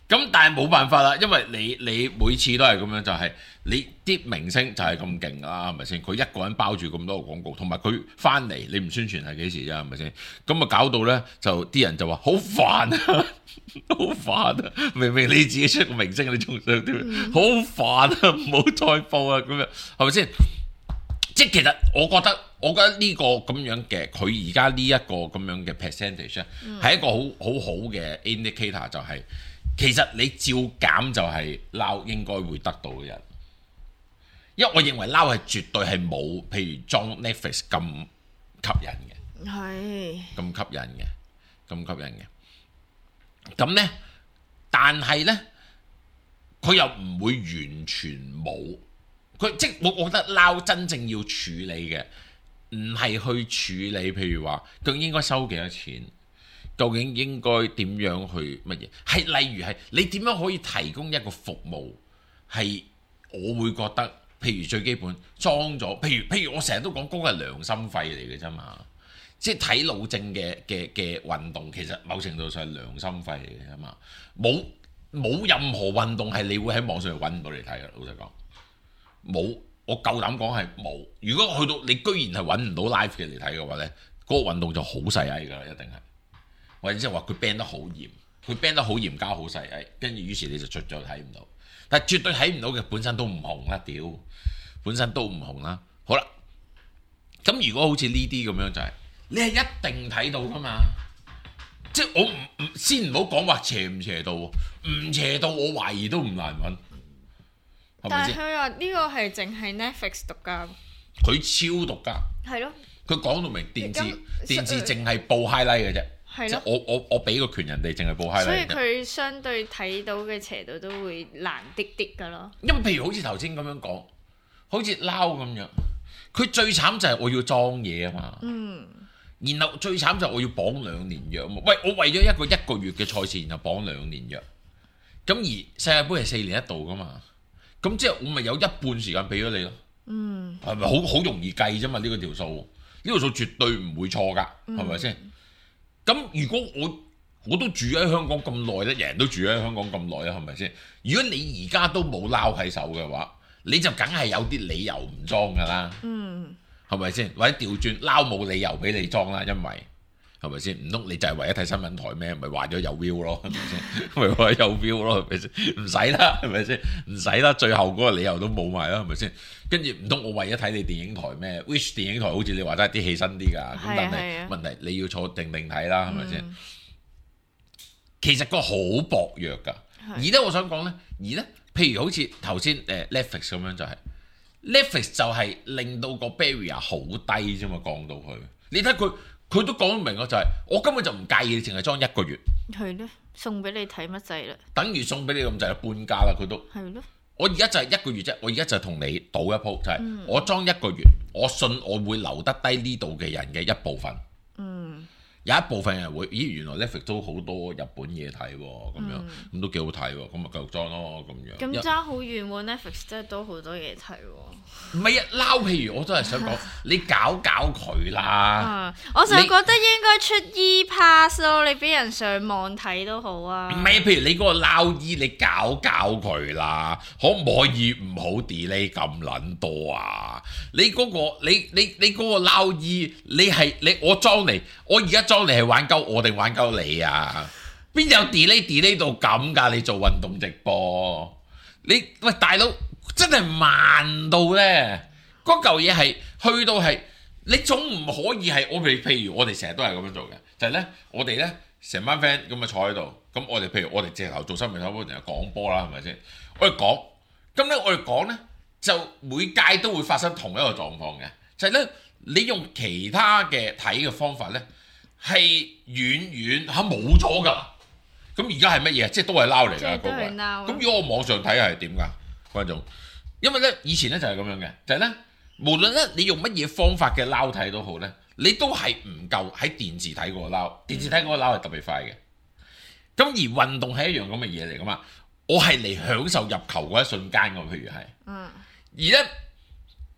[SPEAKER 1] 咁但係冇辦法啦，因為你你每次都係咁樣，就係、是、你啲明星就係咁勁啦，係咪先？佢一個人包住咁多個廣告，同埋佢翻嚟你唔宣傳係幾時啫？係咪先？咁啊搞到咧就啲人就話好煩啊，好煩啊！明明你自己出個明星，你仲想點？好煩啊！唔好再報啊！咁樣係咪先？即係其實我覺得，我覺得呢個咁樣嘅，佢而家呢一個咁樣嘅 percentage 咧，係一個好好好嘅 indicator，就係、是、其實你照減就係撈應該會得到嘅人，因為我認為撈係絕對係冇譬如裝 Netflix 咁吸引嘅，係咁吸引嘅，咁吸引嘅。咁咧，但係咧，佢又唔會完全冇。佢即係我，我覺得撈真正要處理嘅，唔係去處理，譬如話究竟應該收幾多錢，究竟應該點樣去乜嘢？係例如係你點樣可以提供一個服務，係我會覺得，譬如最基本裝咗，譬如譬如我成日都講嗰個係良心費嚟嘅啫嘛，即係睇腦症嘅嘅嘅運動，其實某程度上係良心費嚟嘅啫嘛，冇冇任何運動係你會喺網上揾唔到嚟睇嘅，老實講。冇，我夠膽講係冇。如果去到你居然係揾唔到 live 嘅嚟睇嘅話咧，嗰、那個運動就好細翳㗎啦，一定係。或者即係話佢 ban 得好嚴，佢 ban 得好嚴加好細翳，跟住於是你就出咗睇唔到。但係絕對睇唔到嘅本身都唔紅啦，屌，本身都唔紅啦。好啦，咁如果好似呢啲咁樣就係、是，你係一定睇到㗎嘛。即係我唔唔先唔好講話邪唔邪道，唔邪道我懷疑都唔難揾。
[SPEAKER 2] 但係佢話呢個係淨係 Netflix 獨家，
[SPEAKER 1] 佢超獨家，
[SPEAKER 2] 係咯。
[SPEAKER 1] 佢講到明電視
[SPEAKER 2] 咁
[SPEAKER 1] 電視淨係報 highlight 嘅啫，
[SPEAKER 2] 係咯。
[SPEAKER 1] 我我我俾個權人哋淨係報 highlight。所以
[SPEAKER 2] 佢相對睇到嘅斜度都會難啲啲㗎咯。
[SPEAKER 1] 因為譬如好似頭先咁樣講，好似撈咁樣，佢最慘就係我要裝嘢啊嘛。嗯。然後最慘就係我要綁兩年約啊嘛。喂，我為咗一個一個月嘅賽事，然後綁兩年約。咁而世界盃係四年一度㗎嘛。咁即係我咪有一半時間俾咗你咯，嗯，係咪好好容易計啫嘛？呢個條數，呢條數絕對唔會錯㗎，係咪先？咁如果我我都住喺香港咁耐咧，人人都住喺香港咁耐啊，係咪先？如果你而家都冇撈喺手嘅話，你就梗係有啲理由唔裝㗎啦，嗯，係咪先？或者調轉撈冇理由俾你裝啦，因為係咪先？唔通你就係為咗睇新聞台咩？咪話咗有 view 咯，係咪先？咪話有 view 咯，係咪先？唔使啦，係咪先？唔使啦，最後嗰個理由都冇埋啦，係咪先？跟住唔通我為咗睇你電影台咩 ？Which 電影台好似你話齋啲戲新啲㗎，咁但係問題你要坐定定睇啦，係咪先？嗯、其實個好薄弱㗎，而咧我想講咧，而咧譬如好似頭先誒 Netflix 咁樣就係、是、Netflix 就係令到個 barrier 好低啫嘛，降到去，你睇佢。佢都講明咯，就係我根本就唔介意你淨係裝一個月。
[SPEAKER 2] 係咯，送俾你睇乜滯啦？
[SPEAKER 1] 等於送俾你咁滯，半價啦佢都。係咯。我而家就係一個月啫，我而家就係同你賭一鋪，就係、是嗯、我裝一個月，我信我會留得低呢度嘅人嘅一部分。嗯。有一部分人會，咦原來 Netflix 都好多日本嘢睇喎，咁樣咁、嗯、都幾好睇喎，咁咪繼續裝咯，咁樣。
[SPEAKER 2] 咁爭好遠喎 Netflix 真係都好多嘢睇喎。
[SPEAKER 1] 唔係啊，撈譬如我都係想講，你搞搞佢啦。
[SPEAKER 2] 嗯、我就覺得應該出 E-Pass 咯，你俾人上網睇都好啊。
[SPEAKER 1] 唔係，譬如你嗰個撈 E，你搞搞佢啦，可唔可以唔好 delay 咁撚多啊？你嗰、嗰個你你你嗰個撈 E，你係你我裝嚟，我而家裝嚟係玩鳩我定玩鳩你啊？邊有 delay delay 到咁㗎？你做運動直播，你喂大佬。真係慢到咧，嗰嚿嘢係去到係，你總唔可以係我哋譬如我哋成日都係咁樣做嘅，就係、是、咧我哋咧成班 friend 咁啊坐喺度，咁我哋譬如我哋直頭做新聞口播成日講波啦，係咪先？我哋講，咁咧我哋講咧就每屆都會發生同一個狀況嘅，就係、是、咧你用其他嘅睇嘅方法咧係遠遠嚇冇咗㗎，咁而家係乜嘢？即係都係撈嚟㗎嗰個。咁如果我網上睇係點㗎，觀眾？因為咧，以前咧就係咁樣嘅，就係、是、咧，無論咧你用乜嘢方法嘅撈睇都好咧，你都係唔夠喺電視睇嗰個撈，電視睇嗰個撈係特別快嘅。咁而運動係一樣咁嘅嘢嚟噶嘛，我係嚟享受入球嗰一瞬間嘅，譬如係，嗯，而咧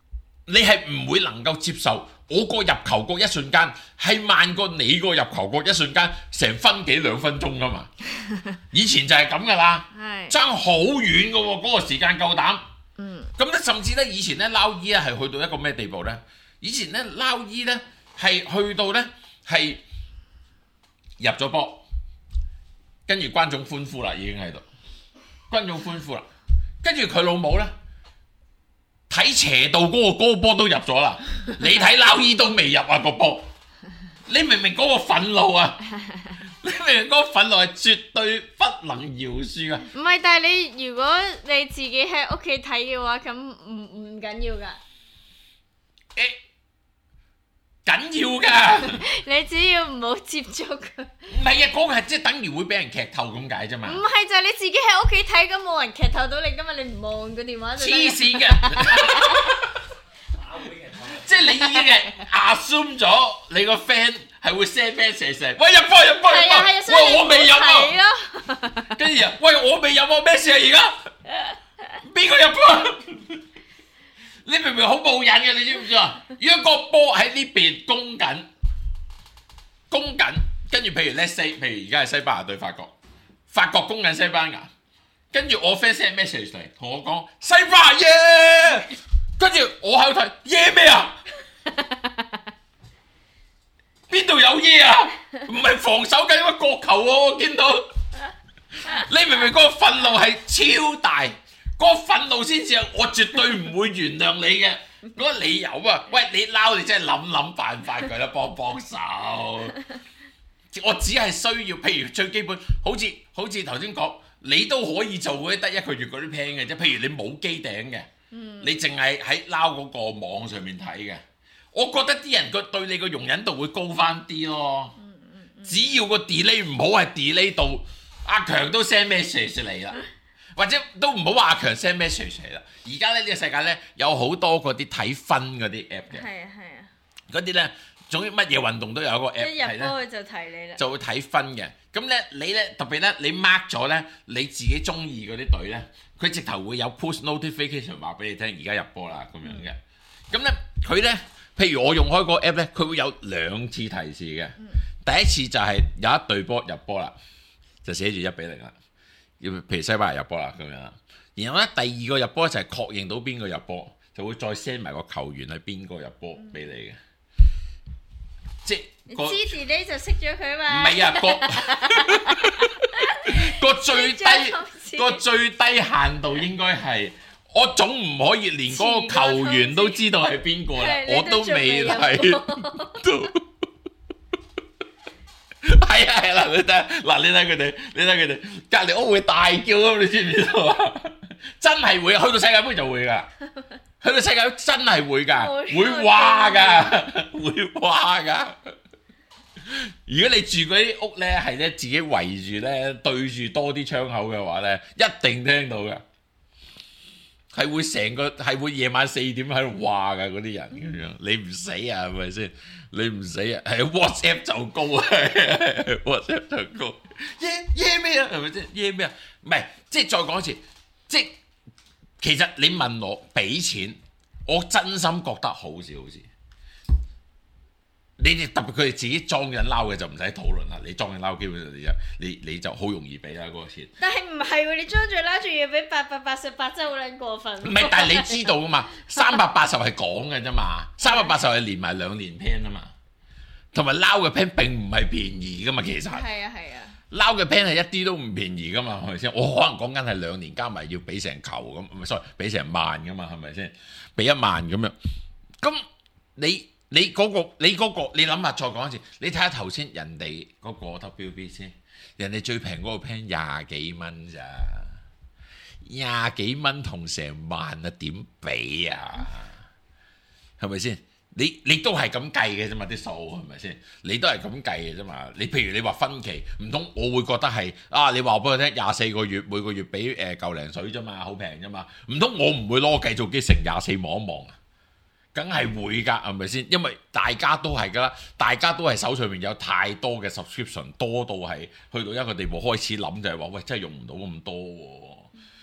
[SPEAKER 1] 你係唔會能夠接受我個入球嗰一瞬間係慢過你個入球嗰一瞬間成分幾兩分鐘噶嘛？以前就係咁噶啦，爭好遠噶喎，嗰個時間夠膽。嗯，咁咧甚至咧以前咧撈衣咧係去到一個咩地步咧？以前咧撈衣咧係去到咧係入咗波，跟住觀眾歡呼啦，已經喺度，觀眾歡呼啦，跟住佢老母咧。睇斜道嗰個嗰個波都入咗啦，你睇撈衣都未入啊個波，你明明嗰個憤怒啊，你明明嗰個憤怒係絕對不能饒恕啊！
[SPEAKER 2] 唔係，但係你如果你自己喺屋企睇嘅話，咁唔唔緊要㗎。
[SPEAKER 1] 誒，緊要㗎！
[SPEAKER 2] 你只要唔好接觸佢。
[SPEAKER 1] 唔係啊，嗰個係即係等於會俾人劇透咁解啫嘛。
[SPEAKER 2] 唔係就係你自己喺屋企睇，咁冇人劇透到你，今日你唔望個電話就得。
[SPEAKER 1] 黐線嘅，即係你已經係 assume 咗你個 friend 係會 send message成，喂入波入波入波，喂我未入啊，跟住啊，喂我未入啊，咩事啊而家？邊個入波？你明明好冇癮嘅，你知唔知啊？如果個波喺呢邊攻緊，攻緊，跟住譬如 let's say， 譬如而家係西班牙對法國，法國攻緊西班牙，跟住我 friend send message 嚟同我講西班牙耶，跟住我喺度睇耶咩啊？邊度有耶啊？唔係防守緊個角球喎，我見到。你明明嗰個憤怒係超大。嗰個憤怒先至係我絕對唔會原諒你嘅嗰個理由啊！喂，你撈你真係諗諗辦法佢啦，幫幫手。我只係需要，譬如最基本，好似好似頭先講，你都可以做嗰啲得一個月嗰啲 plan 嘅啫。譬如你冇機頂嘅，嗯、你淨係喺撈嗰個網上面睇嘅，我覺得啲人個對你個容忍度會高翻啲咯。嗯嗯嗯、只要個 delay 唔好係 delay 到阿強都 send message 嚟啦。或者都唔好話阿強 send message 嚟啦，而家咧呢、呢個世界咧有好多嗰啲睇分嗰啲 app 嘅，係啊係啊，嗰啲咧總之乜嘢運動都有一個 app 係咧，一入波佢就提你啦，就會睇分嘅。咁咧你咧特別咧你 mark 咗咧你自己中意嗰啲隊咧，佢直頭會有 push notification 話俾你聽而家入波啦咁樣嘅。咁咧佢咧譬如我用開個 app 咧，佢會有兩次提示嘅。嗯、第一次就係有一隊波入波啦，就寫住一比零啦。要譬如西班牙入波啦咁樣，然後咧第二個入波就係確認到邊個入波，就會再 send 埋個球員係邊個入波俾你嘅，即係個。你知你就識咗佢嘛？唔係啊，個個最低個最低限度應該係，我總唔可以連嗰個球員都知道係邊個啦，我都未睇到。係啊係啦，你睇嗱，你睇佢哋，你睇佢哋隔離屋會大叫咁，你知唔知道啊？真係會，去到世界盃就會噶，去到世界盃真係會噶，會話噶，會話噶。如果你住嗰啲屋咧，係咧自己圍住咧，對住多啲窗口嘅話咧，一定聽到噶。係會成個係會夜晚四點喺度話㗎嗰啲人咁樣，你唔死啊係咪先？你唔死啊，係 WhatsApp 就高啊，WhatsApp 就高，耶耶咩啊係咪先？耶咩啊？唔係，即係再講一次，即係其實你問我俾錢，我真心覺得好事好事。你哋特別佢哋自己裝緊撈嘅就唔使討論啦，你裝緊撈基本上你就你你就好容易俾啦嗰個錢。但係唔係喎，你裝住撈住要俾八百八十八真係好撚過分。唔係，但係你知道噶嘛？三百八十係講嘅啫嘛，三百八十係連埋兩年 plan 啊嘛，同埋撈嘅 plan 並唔係便宜噶嘛，其實。係啊係啊。撈嘅 plan 係一啲都唔便宜噶嘛，係咪先？我可能講緊係兩年加埋要俾成球咁，唔係 sorry，俾成萬噶嘛，係咪先？俾一萬咁樣，咁你？你嗰、那個，你嗰、那個，你諗下再講一次，你睇下頭先人哋嗰個 W B 先，人哋最平嗰個 plan 廿幾蚊咋，廿幾蚊同成萬啊，點比啊？係咪先？你你都係咁計嘅啫嘛，啲數係咪先？你都係咁計嘅啫嘛。你譬如你話分期，唔通我會覺得係啊？你話俾我聽，廿四個月每個月俾誒嚿零水啫嘛，好平啫嘛。唔通我唔會攞個計數機乘廿四望一望啊？梗係會㗎，係咪先？因為大家都係㗎啦，大家都係手上面有太多嘅 subscription，多到係去到一個地步開始諗就係話，喂，真係用唔到咁多喎。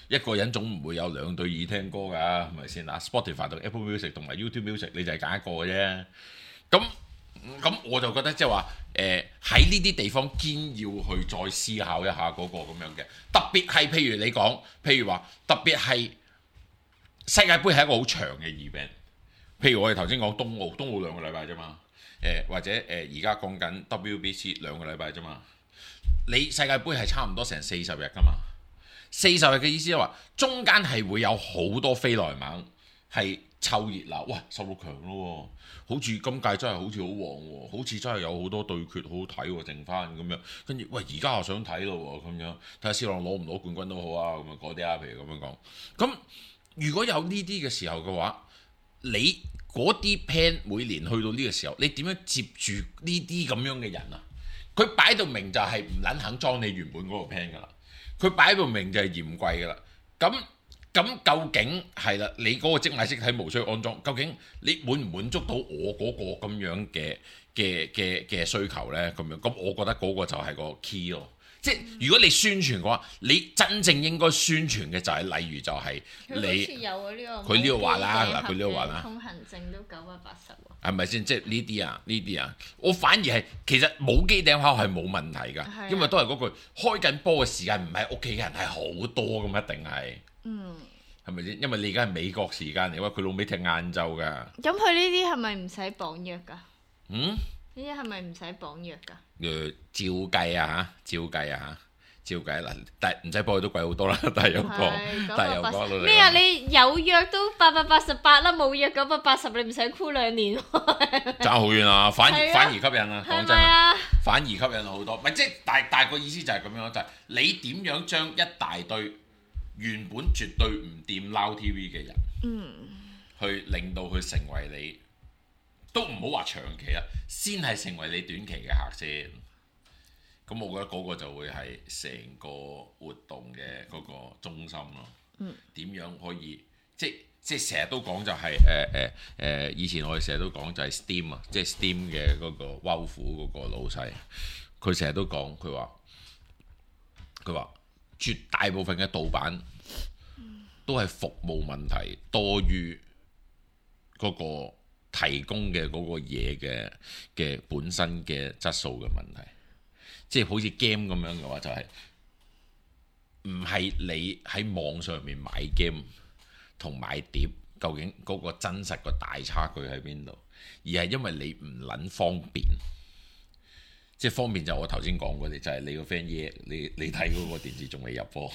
[SPEAKER 1] 一個人總唔會有兩對耳聽歌㗎，係咪先嗱？Spotify 同 Apple Music 同埋 YouTube Music，你就係揀一個嘅啫。咁咁我就覺得即係話誒喺呢啲地方堅要去再思考一下嗰個咁樣嘅，特別係譬如你講，譬如話特別係世界盃係一個好長嘅 event，譬如我哋頭先講冬奧，冬奧兩個禮拜啫嘛，誒、呃、或者誒而家講緊 W B C 兩個禮拜啫嘛，你世界盃係差唔多成四十日噶嘛，四十日嘅意思係話中間係會有好多飛來猛係湊熱鬧，哇十六強咯，好似今屆真係好似好旺喎，好似真係有好多對決好好睇喎，剩翻咁樣，跟住喂而家我想睇咯喎，咁樣睇下 C 朗攞唔攞冠軍都好啊，咁啊嗰啲啊，譬如咁樣講，咁如果有呢啲嘅時候嘅話，你嗰啲 plan 每年去到呢個時候，你點樣接住呢啲咁樣嘅人啊？佢擺到明就係唔撚肯裝你原本嗰個 plan 噶啦，佢擺到明就係嫌貴噶啦，咁。咁究竟係啦？你嗰個即買式體無需安裝，究竟你滿唔滿足到我嗰個咁樣嘅嘅嘅嘅需求呢？咁樣咁，我覺得嗰個就係個 key 咯。即係如果你宣傳嘅話，你真正應該宣傳嘅就係、是，例如就係你
[SPEAKER 2] 有呢、呢個
[SPEAKER 1] 佢呢度話啦，嗱佢呢度話啦，
[SPEAKER 2] 通行證都九百八十喎。
[SPEAKER 1] 係咪先？即係呢啲啊，呢啲啊，我反而係其實冇機頂盒係冇問題㗎，
[SPEAKER 2] 的
[SPEAKER 1] 因為都係嗰句開緊波嘅時間唔係屋企人係好多咁，一定係。
[SPEAKER 2] 嗯，
[SPEAKER 1] 係咪先？因為你而家係美國時間嚟，因為佢老尾踢晏晝㗎。
[SPEAKER 2] 咁佢呢啲係咪唔使綁約㗎？
[SPEAKER 1] 嗯？
[SPEAKER 2] 呢啲係咪唔使綁約㗎？
[SPEAKER 1] 誒，照計啊嚇，照計啊嚇，照計嗱，但係唔使幫佢都貴好多啦，但係有個，但係有個
[SPEAKER 2] 咩啊？你有約都八百八十八啦，冇約九百八十，你唔使箍兩年喎。
[SPEAKER 1] 爭好遠啊！反而反而吸引啊！講真啊，反而吸引好多。唔係即係大大個意思就係咁樣，就係你點樣將一大堆原本絕對唔掂 Now T V 嘅人，
[SPEAKER 2] 嗯，
[SPEAKER 1] 去令到佢成為你，都唔好話長期啦，先係成為你短期嘅客先。咁我覺得嗰個就會係成個活動嘅嗰個中心咯。嗯，點樣可以即即成日都講就係誒誒誒，以前我哋成日都講就係 Steam 啊，即係 Steam 嘅嗰個窩虎嗰個老細，佢成日都講佢話佢話。絕大部分嘅盜版都係服務問題多於嗰個提供嘅嗰個嘢嘅嘅本身嘅質素嘅問題，即係好似 game 咁樣嘅話，就係唔係你喺網上面買 game 同買碟，究竟嗰個真實個大差距喺邊度？而係因為你唔撚方便。即係方便就我頭先講嗰啲，就係、是、你個 friend 耶，你你睇嗰個電視仲未入波，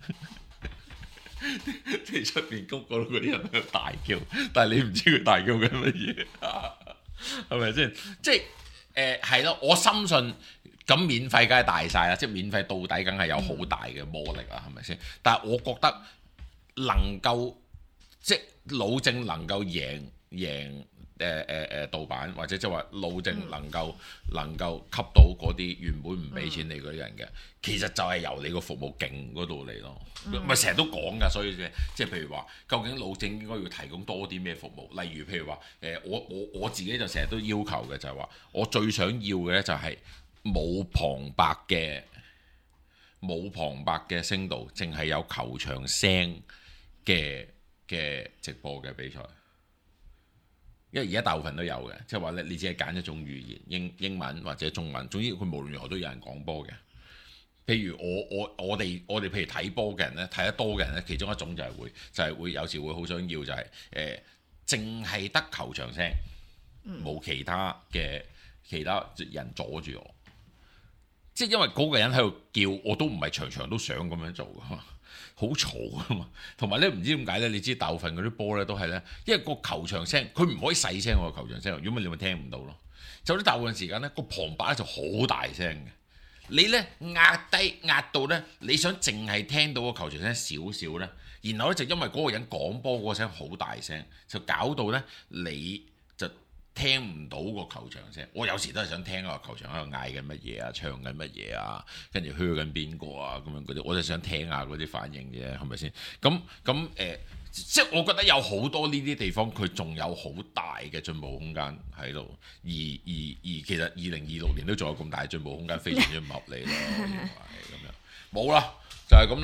[SPEAKER 1] 即係出邊谷嗰度嗰啲人喺度大叫，但係你唔知佢大叫緊乜嘢，係咪先？即係誒係咯，我深信咁免費梗係大晒啦，即係免費到底梗係有好大嘅魔力啦，係咪先？但係我覺得能夠即係老正能夠贏贏。誒誒誒盜版或者即係話老正能夠、嗯、能夠吸到嗰啲原本唔俾錢你嗰啲人嘅，嗯、其實就係由你個服務勁嗰度嚟咯。咪成日都講㗎，所以即係譬如話，究竟老正應該要提供多啲咩服務？例如譬如話，誒、呃、我我我自己就成日都要求嘅就係話，我最想要嘅咧就係冇旁白嘅冇旁白嘅聲道，淨係有球場聲嘅嘅直播嘅比賽。因為而家大部分都有嘅，即係話咧，你只係揀一種語言，英英文或者中文，總之佢無論如何都有人講波嘅。譬如我我我哋我哋譬如睇波嘅人咧，睇得多嘅人咧，其中一種就係會就係、是、會有時會好想要就係、是、誒，淨係得球場聲，冇其他嘅其他人阻住我。即係因為嗰個人喺度叫，我都唔係場場都想咁樣做㗎嘛。好嘈啊嘛，同埋咧唔知點解咧？你知大部分嗰啲波咧都係咧，因為個球場聲佢唔可以細聲喎，球場聲，如果唔係你咪聽唔到咯。就啲大部分時間咧，個旁白咧就好大聲嘅，你咧壓低壓到咧，你想淨係聽到個球場聲少少咧，然後咧就因為嗰個人講波嗰個聲好大聲，就搞到咧你就聽唔到個球場聲。我有時都係想聽個球場喺度嗌緊乜嘢啊，唱緊乜嘢啊，跟住噓緊邊個啊咁樣嗰啲，我就想聽下嗰啲反應啫，係咪先？咁咁誒，即係我覺得有好多呢啲地方，佢仲有好大嘅進步空間喺度。而而而其實二零二六年都仲有咁大進步空間，非常之唔合理咯。我認為咁樣冇啦，就係咁啦。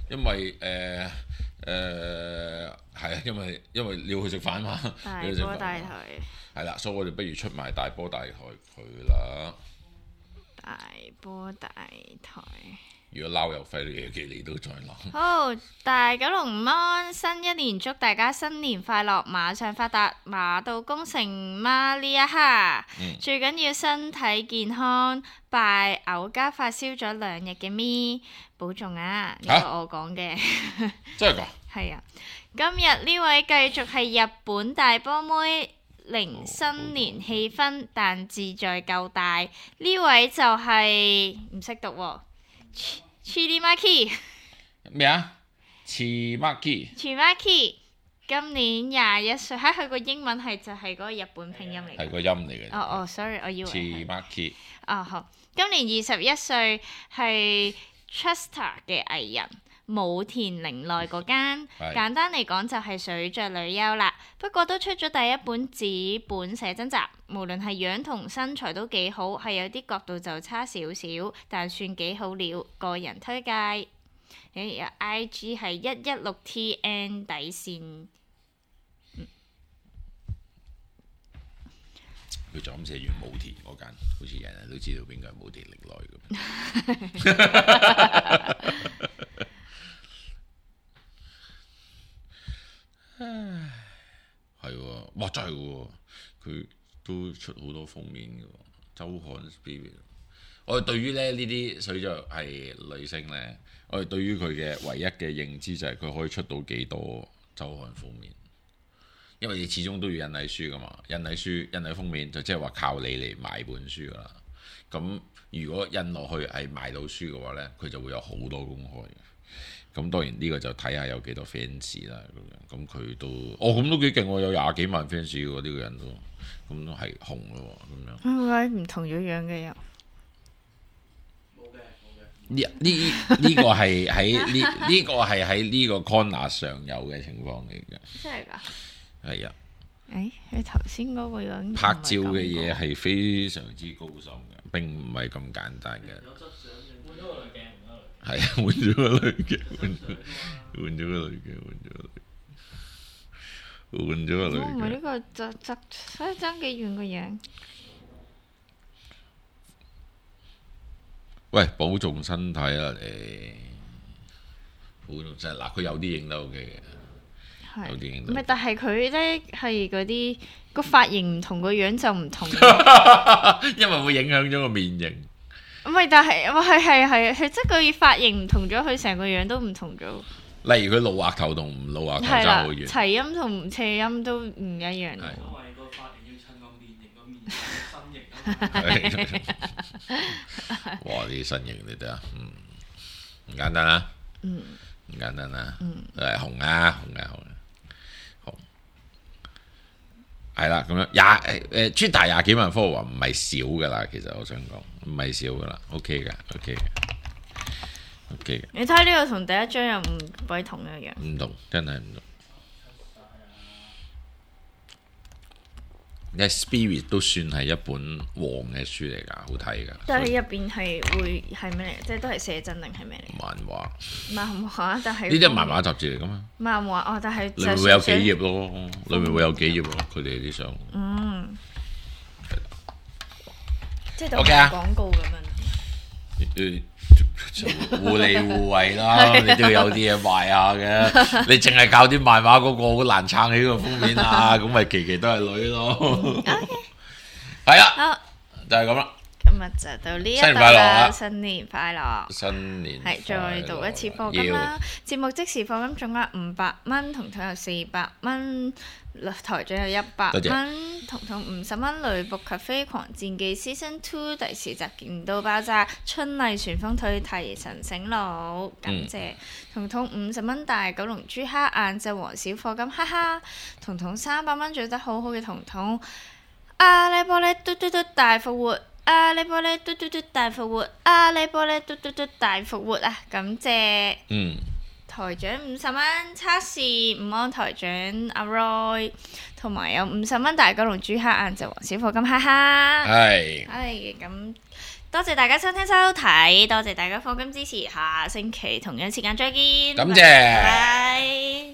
[SPEAKER 1] 因為誒誒係啊，因為因為你要去食飯嘛，
[SPEAKER 2] 大
[SPEAKER 1] 你要食飯
[SPEAKER 2] 波大台，
[SPEAKER 1] 係啦，所以我哋不如出埋大波大台佢啦。
[SPEAKER 2] 大波大台。
[SPEAKER 1] 如果撈有費嘅嘅，你都再撈。
[SPEAKER 2] 好，大九龍安新一年祝大家新年快樂，馬上發達，馬到功成孖呢一刻。
[SPEAKER 1] 嗯、
[SPEAKER 2] 最緊要身體健康，拜偶家發燒咗兩日嘅咪，保重啊！呢、這個我講嘅。
[SPEAKER 1] 真係㗎？
[SPEAKER 2] 係啊，今日呢位繼續係日本大波妹。零新年氣氛，但志在夠大。呢位就係唔識讀喎 Chirimaki
[SPEAKER 1] 咩啊 Chirimaki
[SPEAKER 2] Chirimaki 今年廿一歲，嚇佢個英文係就係嗰個日本拼音嚟嘅，
[SPEAKER 1] 係個音嚟嘅。
[SPEAKER 2] 哦哦，sorry，我以為
[SPEAKER 1] Chirimaki
[SPEAKER 2] 哦好，今年二十一歲，係 Chester 嘅藝人。武田玲奈嗰間，簡單嚟講就係水着女優啦。不過都出咗第一本紙本寫真集，無論係樣同身材都幾好，係有啲角度就差少少，但算幾好料，個人推介。誒 I G 係一一六 T N 底線。
[SPEAKER 1] 佢就咁寫完武田嗰間，好似人人都知道邊個係武田玲奈咁。唉，係喎，哇真係喎，佢都出好多封面嘅喎，周刊 Spirit。我哋對於咧呢啲水着係女星咧，我哋對於佢嘅唯一嘅認知就係佢可以出到幾多周刊封面，因為你始終都要印藝書噶嘛，印藝書印藝封面就即係話靠你嚟賣本書噶啦。咁如果印落去係賣到書嘅話咧，佢就會有好多公開嘅。咁當然呢個就睇下有幾多 fans 啦，咁樣咁佢都哦咁都幾勁喎，有廿幾萬 fans 喎，呢個人都咁都係紅咯咁樣。
[SPEAKER 2] 點解唔同咗樣嘅又？
[SPEAKER 1] 呢呢呢個係喺呢呢個係喺呢個 corner 常有嘅情況嚟嘅。
[SPEAKER 2] 真係㗎？
[SPEAKER 1] 係啊。
[SPEAKER 2] 誒，你頭先嗰個樣
[SPEAKER 1] 拍照嘅嘢係非常之高深嘅，並唔係咁簡單嘅。係啊，換咗個女嘅，換咗換咗個女嘅，換咗個女，換咗個女嘅。
[SPEAKER 2] 我唔係呢個側側，所以爭幾遠個樣。
[SPEAKER 1] 喂，保重身體啦你，保重身體。嗱，佢有啲影得 OK 嘅，有啲影得。
[SPEAKER 2] 唔係，但係佢咧係嗰啲個髮型唔同，個樣就唔同。
[SPEAKER 1] 因為會影響咗個面型。
[SPEAKER 2] 唔係，但係，係係係係，即係佢髮型唔同咗，佢成個樣都唔同咗。
[SPEAKER 1] 例如佢露額頭同唔露額頭爭好遠，
[SPEAKER 2] 齊音同斜音都唔一樣。因
[SPEAKER 3] 為個髮型要襯個面型，個面型身形啊。
[SPEAKER 1] 哇！啲身形你睇下，嗯，唔簡單啦，
[SPEAKER 2] 嗯，
[SPEAKER 1] 唔簡單啦，
[SPEAKER 2] 嗯，
[SPEAKER 1] 誒紅啊紅啊紅啊紅，係啦咁樣廿誒誒，Twitter廿幾萬 follower 唔係少噶啦，其實我想講。唔係少噶啦 ，OK 噶 ，OK 嘅 ，OK 嘅。
[SPEAKER 2] 你睇呢個同第一張又唔鬼同一樣。
[SPEAKER 1] 唔同，真係唔同。《Spirit》都算係一本黃嘅書嚟㗎，好睇㗎。
[SPEAKER 2] 但係入邊係會係咩嚟？即係都係寫真定係咩嚟？
[SPEAKER 1] 漫畫。
[SPEAKER 2] 漫畫，但係
[SPEAKER 1] 呢啲係漫畫雜誌嚟㗎嘛？
[SPEAKER 2] 漫畫哦，但係
[SPEAKER 1] 裏面會有幾頁咯，裏面會有幾頁咯，佢哋啲相。
[SPEAKER 2] 嗯。即係當
[SPEAKER 1] OK 啊
[SPEAKER 2] 廣告咁樣。
[SPEAKER 1] 互利互惠啦，你都要有啲嘢賣下嘅。你淨係靠啲漫畫嗰個好難撐起個封面啊，咁咪期期都係女咯。係啊，就係咁啦。
[SPEAKER 2] 今日就到呢一度啦，新年快樂！
[SPEAKER 1] 新年快樂！
[SPEAKER 2] 係再讀一次課金啦。節目即時課金總額五百蚊，同台有四百蚊。台長有一百蚊，彤彤五十蚊。雷博及飛狂戰記 Season Two 第四集勁到爆炸，春麗旋風腿提神醒腦，感謝彤彤五十蚊。大九龍豬蝦晏晝黃小課金，哈哈！彤彤三百蚊做得好好嘅彤彤，阿里波利嘟嘟嘟大復活，阿里波利嘟嘟嘟大復活，阿里波利嘟嘟嘟大復活啊！感謝。嗯。台長五十蚊，測試午安台長阿 Roy， 同埋有五十蚊大九龍豬蝦晏晝黃小課金，哈哈。係。係咁， 多謝大家收聽收睇，多謝大家課金支持，下星期同樣時間再見，
[SPEAKER 1] 感謝。
[SPEAKER 2] 拜拜。